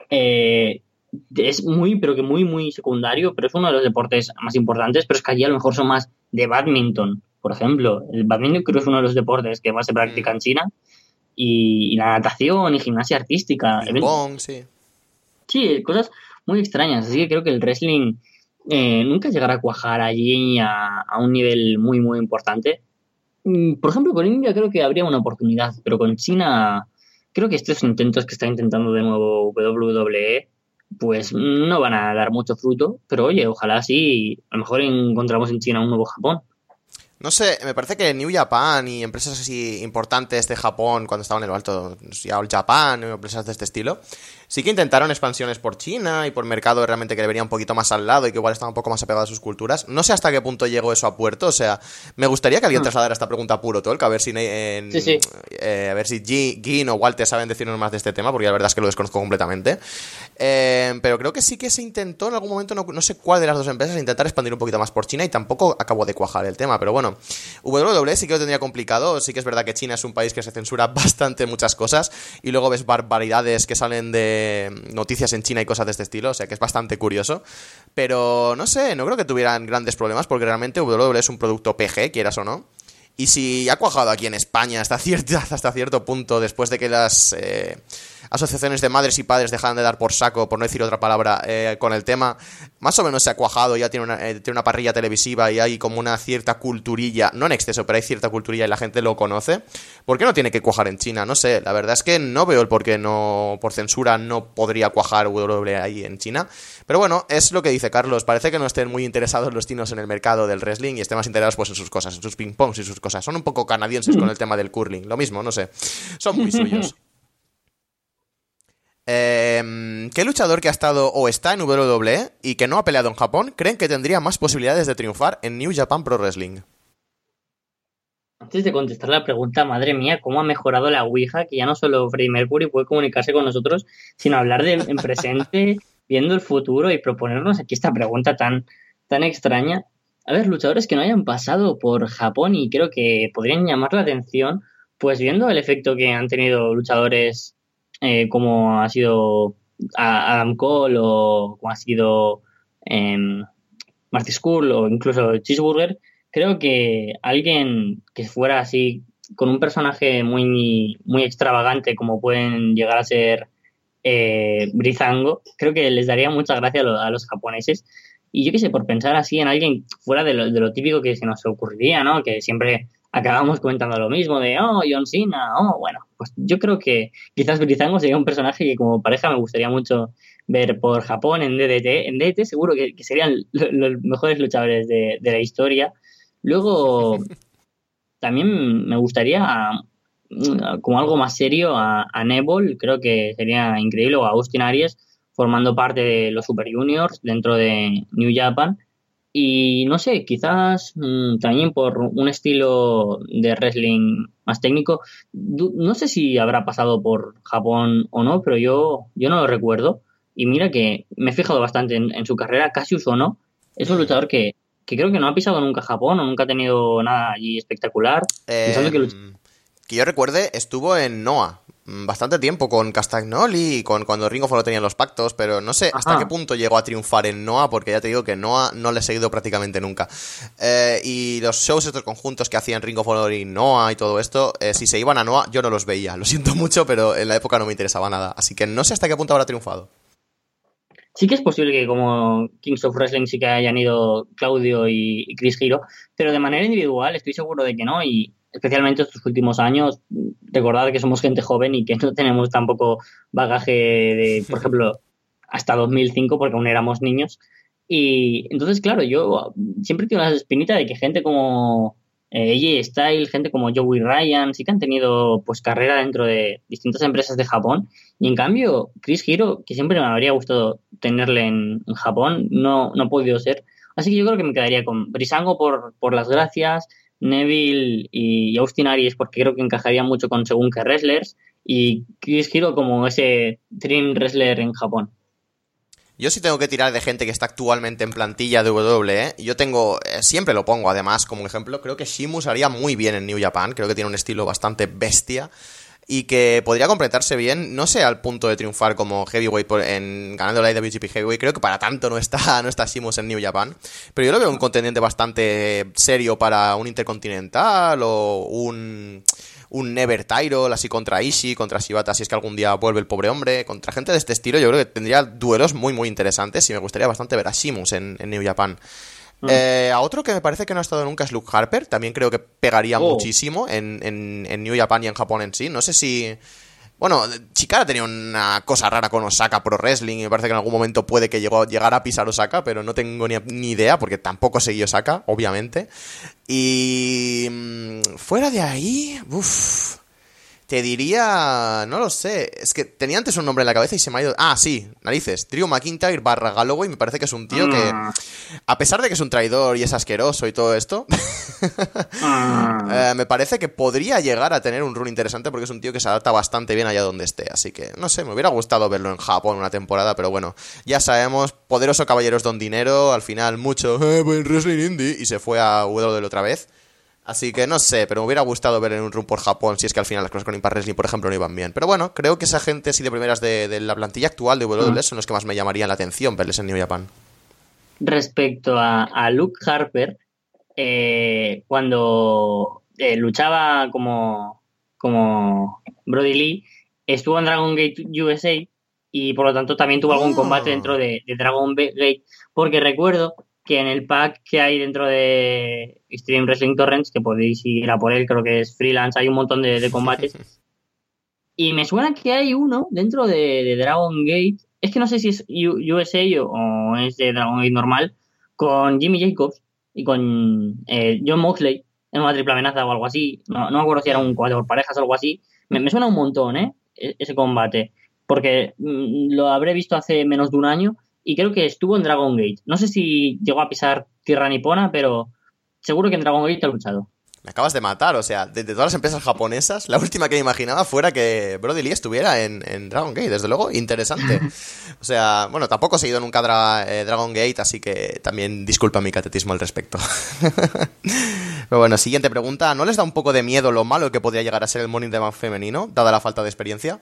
eh, es muy, pero que muy, muy secundario, pero es uno de los deportes más importantes, pero es que allí a lo mejor son más de badminton, por ejemplo. El badminton creo que es uno de los deportes que más se practica en China. Y, y la natación y gimnasia artística. Ping pong, sí. Sí, cosas muy extrañas. Así que creo que el wrestling eh, nunca llegará a cuajar allí a, a un nivel muy, muy importante. Por ejemplo, con India creo que habría una oportunidad, pero con China creo que estos intentos que está intentando de nuevo W W E pues no van a dar mucho fruto. Pero oye, ojalá sí, a lo mejor encontramos en China un nuevo Japón. No sé, me parece que New Japan y empresas así importantes de Japón, cuando estaban en lo alto, ya All Japan, empresas de este estilo, sí que intentaron expansiones por China y por mercado realmente que le venía un poquito más al lado y que igual estaba un poco más apegado a sus culturas. No sé hasta qué punto llegó eso a puerto, o sea, me gustaría que alguien trasladara esta pregunta a Puro Talk, a ver si en, sí, sí. Eh, a ver si G, Gin o Walter saben decirnos más de este tema, porque la verdad es que lo desconozco completamente. Eh, pero creo que sí que se intentó en algún momento, no, no sé cuál de las dos empresas, intentar expandir un poquito más por China y tampoco acabó de cuajar el tema, pero bueno. W W E sí que lo tendría complicado, sí que es verdad que China es un país que se censura bastante muchas cosas y luego ves barbaridades que salen de noticias en China y cosas de este estilo, o sea que es bastante curioso, pero no sé, no creo que tuvieran grandes problemas porque realmente W W E es un producto P G, quieras o no, y si ha cuajado aquí en España hasta cierto, hasta cierto punto después de que las eh, asociaciones de madres y padres dejaran de dar por saco, por no decir otra palabra, eh, con el tema, más o menos se ha cuajado, ya tiene una, eh, tiene una parrilla televisiva y hay como una cierta culturilla, no en exceso, pero hay cierta culturilla y la gente lo conoce. ¿Por qué no tiene que cuajar en China? No sé, la verdad es que no veo el por qué no, por censura no podría cuajar W W E ahí en China. Pero bueno, es lo que dice Carlos, parece que no estén muy interesados los chinos en el mercado del wrestling y estén más interesados pues en sus cosas, en sus ping pongs y sus cosas. Son un poco canadienses con el tema del curling, lo mismo, no sé, son muy suyos. Eh, ¿Qué luchador que ha estado o está en W W E y que no ha peleado en Japón creen que tendría más posibilidades de triunfar en New Japan Pro Wrestling? Antes de contestar la pregunta, madre mía, cómo ha mejorado la Ouija, que ya no solo Freddie Mercury puede comunicarse con nosotros, sino hablar de, en presente, viendo el futuro y proponernos aquí esta pregunta tan, tan extraña. A ver, luchadores que no hayan pasado por Japón y creo que podrían llamar la atención, pues viendo el efecto que han tenido luchadores eh, como ha sido Adam Cole o como ha sido eh, Marty Scurll o incluso Cheeseburger, creo que alguien que fuera así, con un personaje muy, muy extravagante como pueden llegar a ser eh, Breezango, creo que les daría mucha gracia a, lo, a los japoneses. Y yo qué sé, por pensar así en alguien fuera de lo, de lo típico que se nos ocurriría, ¿no? Que siempre acabamos comentando lo mismo de, oh, John Cena, oh, bueno, pues yo creo que quizás Breezango sería un personaje que como pareja me gustaría mucho ver por Japón en D D T. En D D T seguro que, que serían los, los mejores luchadores de, de la historia. Luego, también me gustaría, como algo más serio, a, a Neville, creo que sería increíble, o a Austin Aries, formando parte de los Super Juniors dentro de New Japan. Y no sé, quizás mmm, también por un estilo de wrestling más técnico. No sé si habrá pasado por Japón o no, pero yo, yo no lo recuerdo. Y mira que me he fijado bastante en, en su carrera. Cassius Ohno es un luchador que que creo que no ha pisado nunca Japón o nunca ha tenido nada allí espectacular. Eh, que, que yo recuerde, estuvo en Noah bastante tiempo con Castagnoli y con cuando Ring of Honor tenían los pactos, pero no sé hasta Ajá. qué punto llegó a triunfar en Noah, porque ya te digo que Noah no le he seguido prácticamente nunca. Eh, y los shows, estos conjuntos que hacían Ring of Honor y Noah y todo esto, eh, si se iban a Noah, yo no los veía. Lo siento mucho, pero en la época no me interesaba nada. Así que no sé hasta qué punto habrá triunfado. Sí que es posible que como Kings of Wrestling sí que hayan ido Claudio y, y Chris Hero, pero de manera individual estoy seguro de que no, y especialmente estos últimos años, recordad que somos gente joven y que no tenemos tampoco bagaje de, por ejemplo, hasta dos mil cinco, porque aún éramos niños. Y entonces, claro, yo siempre tengo la espinita de que gente como eh, A J Styles, gente como Joey Ryan, sí que han tenido pues carrera dentro de distintas empresas de Japón. Y en cambio, Chris Hero, que siempre me habría gustado tenerle en, en Japón, no, no ha podido ser. Así que yo creo que me quedaría con Breezango por, por las gracias, Neville y Austin Aries porque creo que encajaría mucho con según qué wrestlers, y Chris Hero como ese dream wrestler en Japón. Yo sí tengo que tirar de gente que está actualmente en plantilla de W W E. Yo tengo, eh, siempre lo pongo además como ejemplo, creo que Sheamus haría muy bien en New Japan, creo que tiene un estilo bastante bestia y que podría completarse bien, no sé al punto de triunfar como heavyweight por, en ganando la I W G P Heavyweight, creo que para tanto no está, no está Sheamus en New Japan, pero yo lo veo un contendiente bastante serio para un Intercontinental o un... un Never Title, así contra Ishii, contra Shibata, si es que algún día vuelve el pobre hombre, contra gente de este estilo. Yo creo que tendría duelos muy muy interesantes y me gustaría bastante ver a Sheamus en, en New Japan. Mm. Eh, a otro que me parece que no ha estado nunca es Luke Harper, también creo que pegaría oh. muchísimo en, en, en New Japan y en Japón en sí. No sé si... Bueno, Chikara tenía una cosa rara con Osaka Pro Wrestling y me parece que en algún momento puede que llegó, llegara a pisar Osaka, pero no tengo ni, ni idea porque tampoco seguí Osaka, obviamente. Y fuera de ahí, uff, te diría, no lo sé, es que tenía antes un nombre en la cabeza y se me ha ido... Ah, sí, narices, Drew McIntyre barra Galloway, me parece que es un tío que, a pesar de que es un traidor y es asqueroso y todo esto, eh, me parece que podría llegar a tener un run interesante porque es un tío que se adapta bastante bien allá donde esté, así que, no sé, me hubiera gustado verlo en Japón una temporada, pero bueno, ya sabemos, poderoso caballeros don dinero, al final mucho, eh, pues wrestling indie, y se fue a W W E otra vez. Así que no sé, pero me hubiera gustado ver en un run por Japón si es que al final las cosas con Impact Wrestling, por ejemplo, no iban bien. Pero bueno, creo que esa gente, sí, de primeras de, de la plantilla actual de W W E, son los que más me llamarían la atención verles en New Japan. Respecto a, a Luke Harper, eh, cuando eh, luchaba como, como Brody Lee, estuvo en Dragon Gate U S A y por lo tanto también tuvo algún oh. combate dentro de, de Dragon Gate, porque recuerdo que en el pack que hay dentro de Extreme Wrestling Torrents, que podéis ir a por él, creo que es freelance, hay un montón de, de combates. Y me suena que hay uno dentro de, de Dragon Gate, es que no sé si es U S A o, o es de Dragon Gate normal, con Jimmy Jacobs y con eh, John Moxley en una triple amenaza o algo así. No, no me acuerdo si era un cuatro por parejas o algo así. Me, me suena un montón, ¿eh? Ese combate. porque mm, lo habré visto hace menos de un año y creo que estuvo en Dragon Gate. No sé si llegó a pisar tierra nipona, pero seguro que en Dragon Gate ha luchado. Me acabas de matar, o sea, de, de todas las empresas japonesas, la última que me imaginaba fuera que Brody Lee estuviera en, en Dragon Gate, desde luego, interesante. O sea, bueno, tampoco he seguido nunca dra, eh, Dragon Gate, así que también disculpa mi catetismo al respecto. Pero bueno, siguiente pregunta, ¿no les da un poco de miedo lo malo que podría llegar a ser el Money in the Bank femenino, dada la falta de experiencia?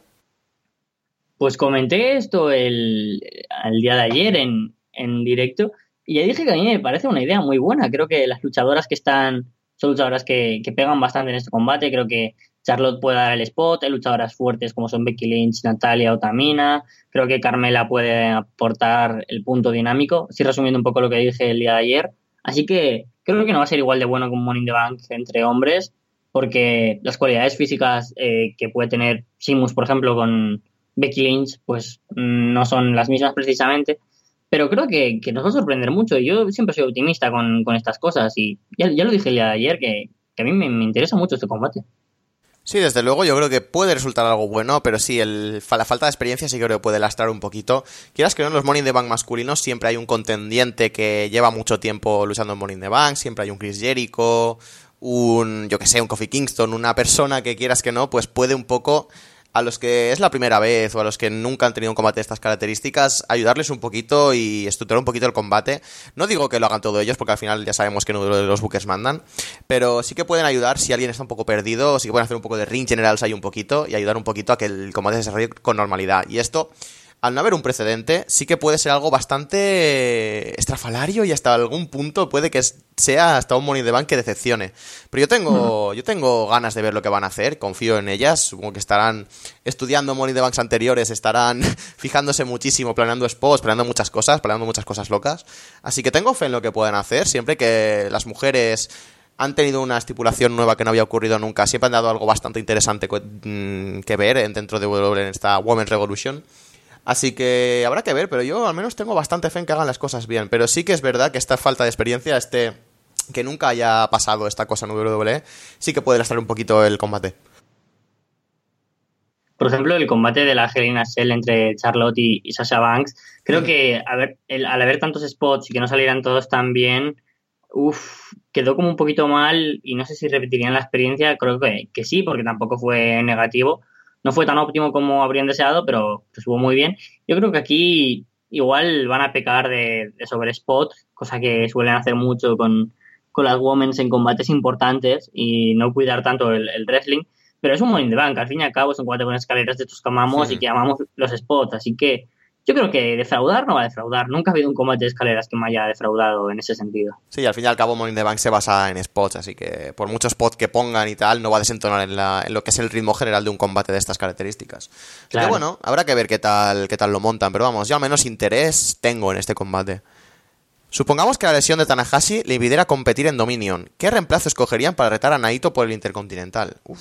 Pues comenté esto el, el día de ayer en, en directo y ya dije que a mí me parece una idea muy buena. Creo que las luchadoras que están, son luchadoras que, que pegan bastante en este combate. Creo que Charlotte puede dar el spot, hay luchadoras fuertes como son Becky Lynch, Natalia o Tamina. Creo que Carmela puede aportar el punto dinámico. Estoy resumiendo un poco lo que dije el día de ayer. Así que creo que no va a ser igual de bueno como Money in the Bank entre hombres, porque las cualidades físicas eh, que puede tener Sheamus, por ejemplo, con Becky Lynch, pues no son las mismas precisamente, pero creo que, que nos va a sorprender mucho. Yo siempre soy optimista con, con estas cosas y ya, ya lo dije el día de ayer, que, que a mí me, me interesa mucho este combate. Sí, desde luego yo creo que puede resultar algo bueno, pero sí, el, la falta de experiencia sí creo que puede lastrar un poquito. Quieras que no, en los Money in the Bank masculinos siempre hay un contendiente que lleva mucho tiempo luchando en Money in the Bank, siempre hay un Chris Jericho, un, yo que sé, un Kofi Kingston, una persona que quieras que no, pues puede un poco, a los que es la primera vez o a los que nunca han tenido un combate de estas características, ayudarles un poquito y estructurar un poquito el combate. No digo que lo hagan todos ellos, porque al final ya sabemos que no los bookers mandan, pero sí que pueden ayudar si alguien está un poco perdido, sí que pueden hacer un poco de ring generals ahí un poquito y ayudar un poquito a que el combate se desarrolle con normalidad. Y esto, al no haber un precedente, sí que puede ser algo bastante estrafalario y hasta algún punto puede que sea hasta un Money in the Bank que decepcione. Pero yo tengo, yo tengo ganas de ver lo que van a hacer, confío en ellas, supongo que estarán estudiando Money in the Banks anteriores, estarán fijándose muchísimo, planeando spots, planeando muchas cosas, planeando muchas cosas locas. Así que tengo fe en lo que pueden hacer, siempre que las mujeres han tenido una estipulación nueva que no había ocurrido nunca, siempre han dado algo bastante interesante que ver dentro de W W E en esta Women's Revolution. Así que habrá que ver, pero yo al menos tengo bastante fe en que hagan las cosas bien. Pero sí que es verdad que esta falta de experiencia, este que nunca haya pasado esta cosa en W W E, sí que puede lastrar un poquito el combate. Por ejemplo, el combate de la Hell in a Cell entre Charlotte y, y Sasha Banks, creo que a ver, el, al haber tantos spots y que no salieran todos tan bien, uff, quedó como un poquito mal y no sé si repetirían la experiencia. Creo que, que sí, porque tampoco fue negativo. No fue tan óptimo como habrían deseado, pero estuvo muy bien. Yo creo que aquí igual van a pecar de, de sobre spot, cosa que suelen hacer mucho con, con las women's en combates importantes y no cuidar tanto el, el wrestling. Pero es un Money in the Bank, al fin y al cabo es un combate con escaleras de estos que amamos, sí, y que amamos los spots. Así que yo creo que defraudar no va a defraudar. Nunca ha habido un combate de escaleras que me haya defraudado en ese sentido. Sí, al fin y al cabo Money in the Bank se basa en spots, así que por muchos spots que pongan y tal, no va a desentonar en, la, en lo que es el ritmo general de un combate de estas características. Así claro. Que bueno, habrá que ver qué tal, qué tal lo montan, pero vamos, yo al menos interés tengo en este combate. Supongamos que la lesión de Tanahashi le impidiera competir en Dominion. ¿Qué reemplazo escogerían para retar a Naito por el Intercontinental? Uf.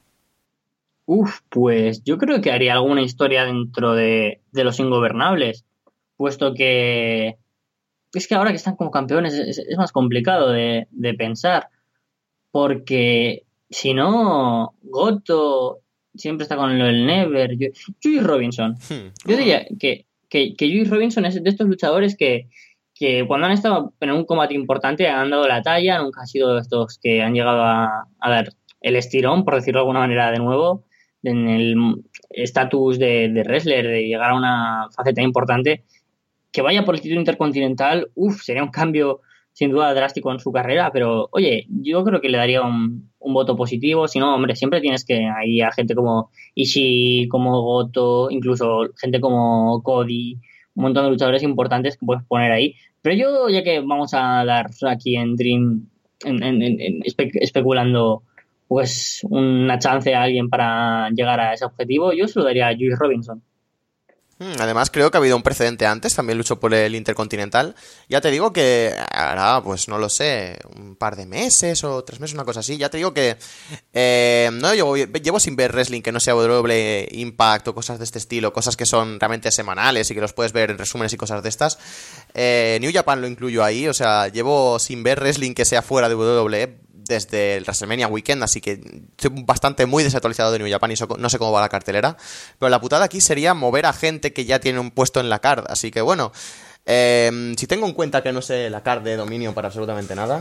Uf, pues yo creo que haría alguna historia dentro de, de los ingobernables, puesto que es que ahora que están como campeones es, es más complicado de, de pensar, porque si no, Goto siempre está con lo del Never, Juice Robinson. Hmm. Yo diría que, que, que Juice Robinson es de estos luchadores que, que cuando han estado en un combate importante han dado la talla, nunca han sido estos que han llegado a, a dar el estirón, por decirlo de alguna manera de nuevo, en el estatus de, de wrestler, de llegar a una faceta importante. Que vaya por el título intercontinental, uff, sería un cambio sin duda drástico en su carrera, pero oye, yo creo que le daría un, un voto positivo. Si no, hombre, siempre tienes que ahí a gente como Ishii, como Goto, incluso gente como Cody, un montón de luchadores importantes que puedes poner ahí. Pero yo, ya que vamos a dar aquí en Dream, en, en, en, en espe- especulando pues una chance a alguien para llegar a ese objetivo, yo se lo daría a Juice Robinson. Además creo que ha habido un precedente antes, también luchó por el Intercontinental. Ya te digo que ahora, pues no lo sé, un par de meses o tres meses, una cosa así. Ya te digo que eh, no llevo, llevo sin ver wrestling que no sea W W E, Impact o cosas de este estilo, cosas que son realmente semanales y que los puedes ver en resúmenes y cosas de estas. eh, New Japan lo incluyo ahí, o sea, llevo sin ver wrestling que sea fuera de W W E desde el WrestleMania Weekend, así que estoy bastante muy desactualizado de New Japan y so- no sé cómo va la cartelera. Pero la putada aquí sería mover a gente que ya tiene un puesto en la card. Así que bueno, eh, si tengo en cuenta que no sé la card de Dominion para absolutamente nada,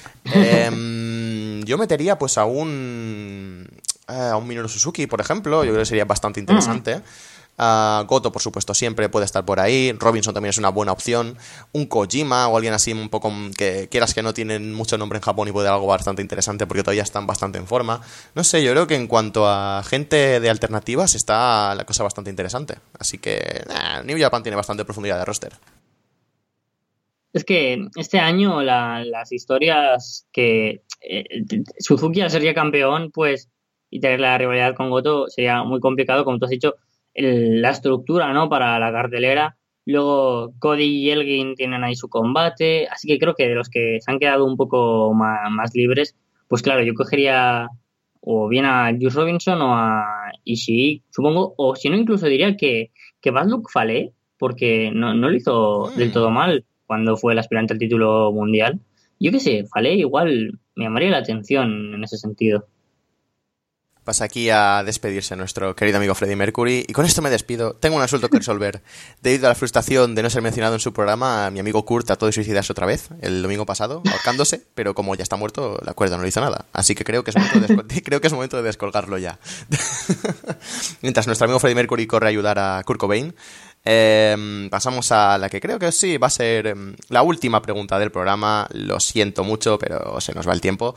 eh, yo metería pues a un, eh, a un Minoru Suzuki, por ejemplo. Yo creo que sería bastante interesante. Uh, Goto, por supuesto, siempre puede estar por ahí. Robinson también es una buena opción. Un Kojima o alguien así un poco que quieras que no tienen mucho nombre en Japón y puede dar algo bastante interesante porque todavía están bastante en forma. No sé, yo creo que en cuanto a gente de alternativas está la cosa bastante interesante. Así que eh, New Japan tiene bastante profundidad de roster. Es que este año la- las historias que eh, Suzuki al ser ya campeón, pues, y tener la rivalidad con Goto sería muy complicado, como tú has dicho, el- la estructura, ¿no? Para la cartelera. Luego Cody y Elgin tienen ahí su combate, así que creo que de los que se han quedado un poco más, más libres, pues claro, yo cogería o bien a Juice Robinson o a Ishii, supongo, o si no incluso diría que, que Bad Luck Fale, porque no, no lo hizo del todo Mm. mal cuando fue el aspirante al título mundial. Yo qué sé, Fale igual me llamaría la atención en ese sentido. Pasa aquí a despedirse nuestro querido amigo Freddie Mercury. Y con esto me despido. Tengo un asunto que resolver. Debido a la frustración de no ser mencionado en su programa, mi amigo Kurt trató de suicidarse otra vez el domingo pasado, ahorcándose, pero como ya está muerto, la cuerda no le hizo nada. Así que creo que es momento de, descol- creo que es momento de descolgarlo ya. Mientras nuestro amigo Freddie Mercury corre a ayudar a Kurt Cobain, eh, pasamos a la que creo que sí va a ser eh, la última pregunta del programa. Lo siento mucho, pero se nos va el tiempo.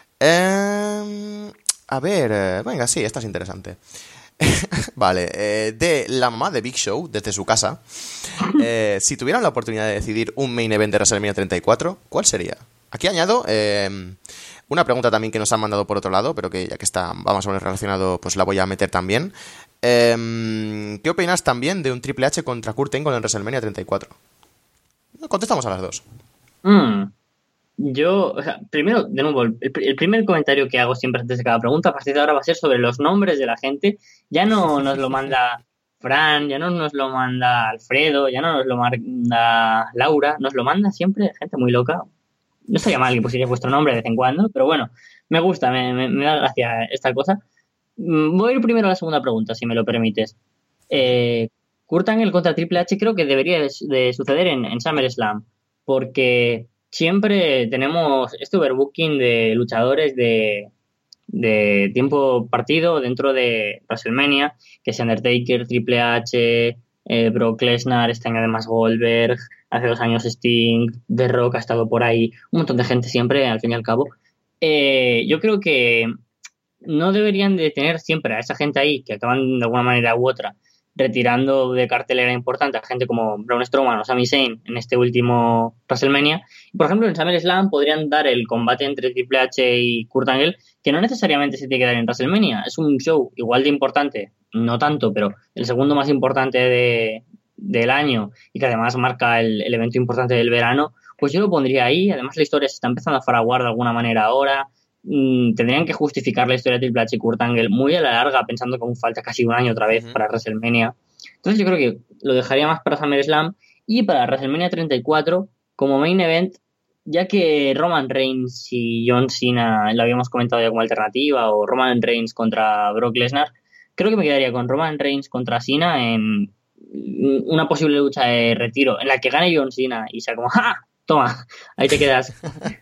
Eh... A ver, eh, venga, sí, esta es interesante. Vale, eh, de la mamá de Big Show, desde su casa, eh, si tuvieran la oportunidad de decidir un main event de WrestleMania treinta y cuatro, ¿cuál sería? Aquí añado eh, una pregunta también que nos han mandado por otro lado, pero que ya que está va más o menos relacionado, pues la voy a meter también. Eh, ¿Qué opinas también de un Triple H contra Kurt Angle en WrestleMania treinta y cuatro? Contestamos a las dos. Mm. Yo, o sea, primero, de nuevo, el, el primer comentario que hago siempre antes de cada pregunta, a partir de ahora va a ser sobre los nombres de la gente. Ya no nos lo manda Fran, ya no nos lo manda Alfredo, ya no nos lo manda Laura, nos lo manda siempre gente muy loca. No estaría mal que pusierais vuestro nombre de vez en cuando, pero bueno, me gusta, me, me, me da gracia esta cosa. Voy a ir primero a la segunda pregunta, si me lo permites. Eh, Kurt Angle contra Triple H creo que debería de, de suceder en, en SummerSlam, porque siempre tenemos este overbooking de luchadores de, de tiempo partido dentro de WrestleMania, que sea Undertaker, Triple H, eh, Brock Lesnar, este año además Goldberg, hace dos años Sting, The Rock ha estado por ahí, un montón de gente siempre, al fin y al cabo. Eh, yo creo que no deberían de tener siempre a esa gente ahí, que acaban de alguna manera u otra retirando de cartelera importante a gente como Braun Strowman o Sami Zayn en este último WrestleMania. Por ejemplo, en SummerSlam podrían dar el combate entre Triple H y Kurt Angle, que no necesariamente se tiene que dar en WrestleMania. Es un show igual de importante, no tanto, pero el segundo más importante de, del año y que además marca el, el evento importante del verano, pues yo lo pondría ahí. Además, la historia se está empezando a fraguar de alguna manera ahora. Mm, tendrían que justificar la historia de Triple H y Kurt Angle muy a la larga, pensando que aún falta casi un año otra vez Uh-huh. para WrestleMania. Entonces yo creo que lo dejaría más para SummerSlam y para WrestleMania treinta y cuatro como main event, ya que Roman Reigns y John Cena lo habíamos comentado ya como alternativa, o Roman Reigns contra Brock Lesnar, creo que me quedaría con Roman Reigns contra Cena en una posible lucha de retiro en la que gane John Cena y sea como ¡ja! Toma, ahí te quedas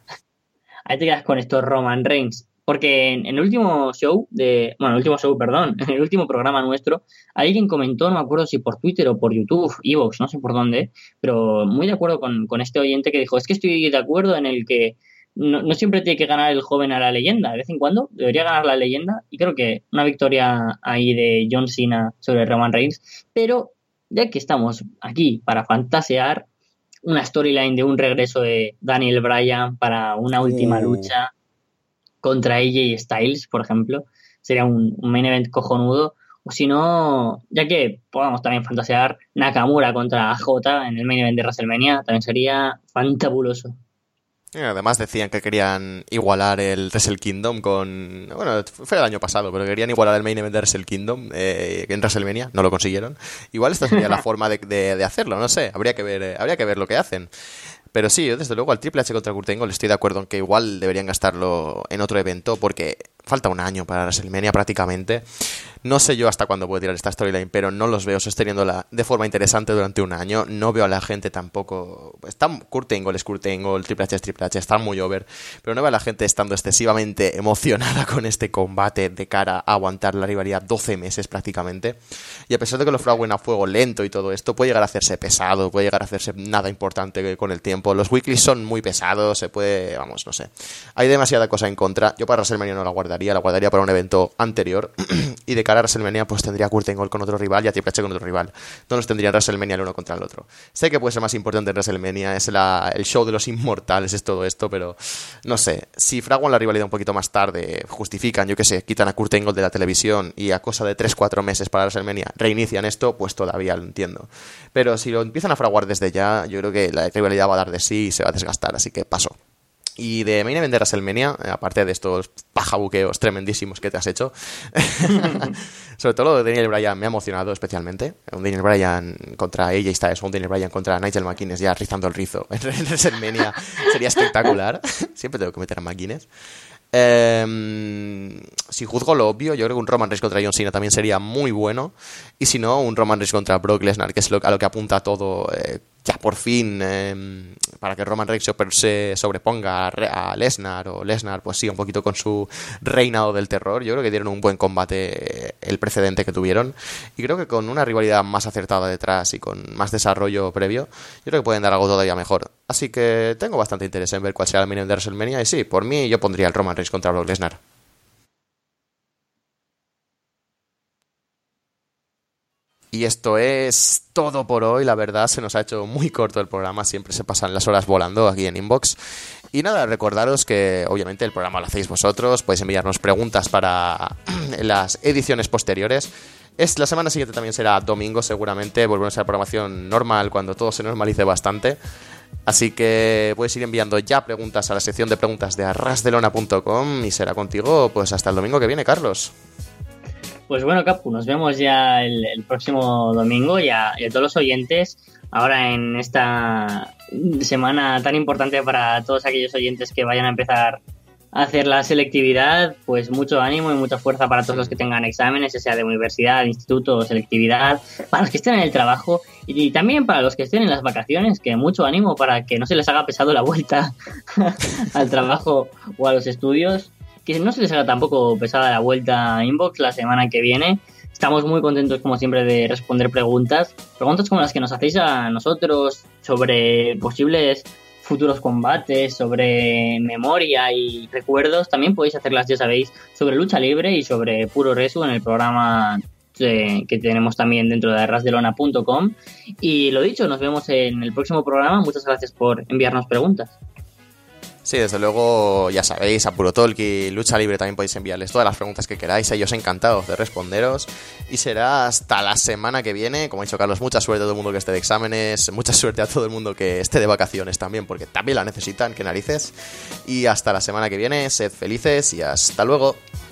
ahí te quedas con estos Roman Reigns. Porque en, en el último show de... Bueno, el último show, perdón. En el último programa nuestro, alguien comentó, no me acuerdo si por Twitter o por YouTube, Evox, no sé por dónde, pero muy de acuerdo con, con este oyente que dijo, es que estoy de acuerdo en el que no, no siempre tiene que ganar el joven a la leyenda. De vez en cuando debería ganar la leyenda. Y creo que una victoria ahí de John Cena sobre Roman Reigns. Pero ya que estamos aquí para fantasear, una storyline de un regreso de Daniel Bryan para una última Uh. lucha contra A J Styles, por ejemplo, sería un, un main event cojonudo. O si no, ya que podamos también fantasear Nakamura contra A J en el main event de WrestleMania, también sería fantabuloso. Y además decían que querían igualar el Wrestle Kingdom con... Bueno, fue el año pasado, pero querían igualar el main event de Wrestle Kingdom eh, en WrestleMania, no lo consiguieron. Igual esta sería la forma de, de, de hacerlo, no sé, habría que ver, eh, habría que ver lo que hacen. Pero sí, yo desde luego al Triple H contra Kurt Angle estoy de acuerdo en que igual deberían gastarlo en otro evento porque falta un año para WrestleMania prácticamente. No sé yo hasta cuándo puede tirar esta storyline, pero no los veo sosteniéndola de forma interesante durante un año. No veo a la gente tampoco... Está Kurt Angle es Kurt Angle, Triple H es Triple H, están muy over, pero no veo a la gente estando excesivamente emocionada con este combate de cara a aguantar la rivalidad doce meses prácticamente. Y a pesar de que lo fraguen a fuego lento y todo esto, puede llegar a hacerse pesado, puede llegar a hacerse nada importante con el tiempo. Los weeklies son muy pesados, se puede... Vamos, no sé. Hay demasiada cosa en contra. Yo para WrestleMania no la guardaría, la guardaría para un evento anterior. Y de cara a WrestleMania pues tendría a Kurt Angle con otro rival y a Triple H con otro rival. No los tendría en WrestleMania el uno contra el otro. Sé que puede ser más importante en WrestleMania, es la, el show de los inmortales, es todo esto, pero no sé. Si fraguan la rivalidad un poquito más tarde, justifican, yo qué sé, quitan a Kurt Angle de la televisión y a cosa de tres cuatro meses para WrestleMania reinician esto, pues todavía lo entiendo. Pero si lo empiezan a fraguar desde ya, yo creo que la rivalidad va a dar de sí y se va a desgastar, así que paso. Y de main event de WrestleMania, aparte de estos pajabuqueos tremendísimos que te has hecho, sobre todo lo de Daniel Bryan me ha emocionado especialmente. Un Daniel Bryan contra A J Styles o un Daniel Bryan contra Nigel McGuinness ya rizando el rizo en WrestleMania sería espectacular. Siempre tengo que meter a McGuinness. Eh, si juzgo lo obvio, yo creo que un Roman Reigns contra John Cena también sería muy bueno. Y si no, un Roman Reigns contra Brock Lesnar, que es lo, a lo que apunta todo, eh, ya por fin, eh, para que Roman Reigns se sobreponga a, a Lesnar, o Lesnar pues sí, un poquito con su reinado del terror. Yo creo que dieron un buen combate, eh, el precedente que tuvieron, y creo que con una rivalidad más acertada detrás y con más desarrollo previo, yo creo que pueden dar algo todavía mejor. Así que tengo bastante interés en ver cuál será el main event de WrestleMania, y sí, por mí yo pondría el Roman Reigns contra Brock Lesnar. Y esto es todo por hoy, la verdad se nos ha hecho muy corto el programa, siempre se pasan las horas volando aquí en Inbox. Y nada, recordaros que obviamente el programa lo hacéis vosotros, podéis enviarnos preguntas para las ediciones posteriores. Es, la semana siguiente también será domingo, seguramente volveremos a la programación normal cuando todo se normalice bastante. Así que puedes ir enviando ya preguntas a la sección de preguntas de arrasdelona punto com y será contigo pues hasta el domingo que viene, Carlos. Pues bueno, Capu, nos vemos ya el, el próximo domingo y a, y a todos los oyentes ahora en esta semana tan importante para todos aquellos oyentes que vayan a empezar a hacer la selectividad, pues mucho ánimo y mucha fuerza para todos los que tengan exámenes, ya sea de universidad, de instituto o selectividad, para los que estén en el trabajo y, y también para los que estén en las vacaciones, que mucho ánimo para que no se les haga pesado la vuelta al trabajo o a los estudios. Que no se les haga tampoco pesada la vuelta a Inbox la semana que viene. Estamos muy contentos, como siempre, de responder preguntas. Preguntas como las que nos hacéis a nosotros sobre posibles futuros combates, sobre memoria y recuerdos. También podéis hacerlas, ya sabéis, sobre lucha libre y sobre puro resu en el programa que tenemos también dentro de arrasdelona punto com. Y lo dicho, nos vemos en el próximo programa. Muchas gracias por enviarnos preguntas. Sí, desde luego, ya sabéis, a Puro Talk y Lucha Libre también podéis enviarles todas las preguntas que queráis, ellos encantados de responderos. Y será hasta la semana que viene. Como ha dicho Carlos, mucha suerte a todo el mundo que esté de exámenes, mucha suerte a todo el mundo que esté de vacaciones también, porque también la necesitan, que narices. Y hasta la semana que viene, sed felices y hasta luego.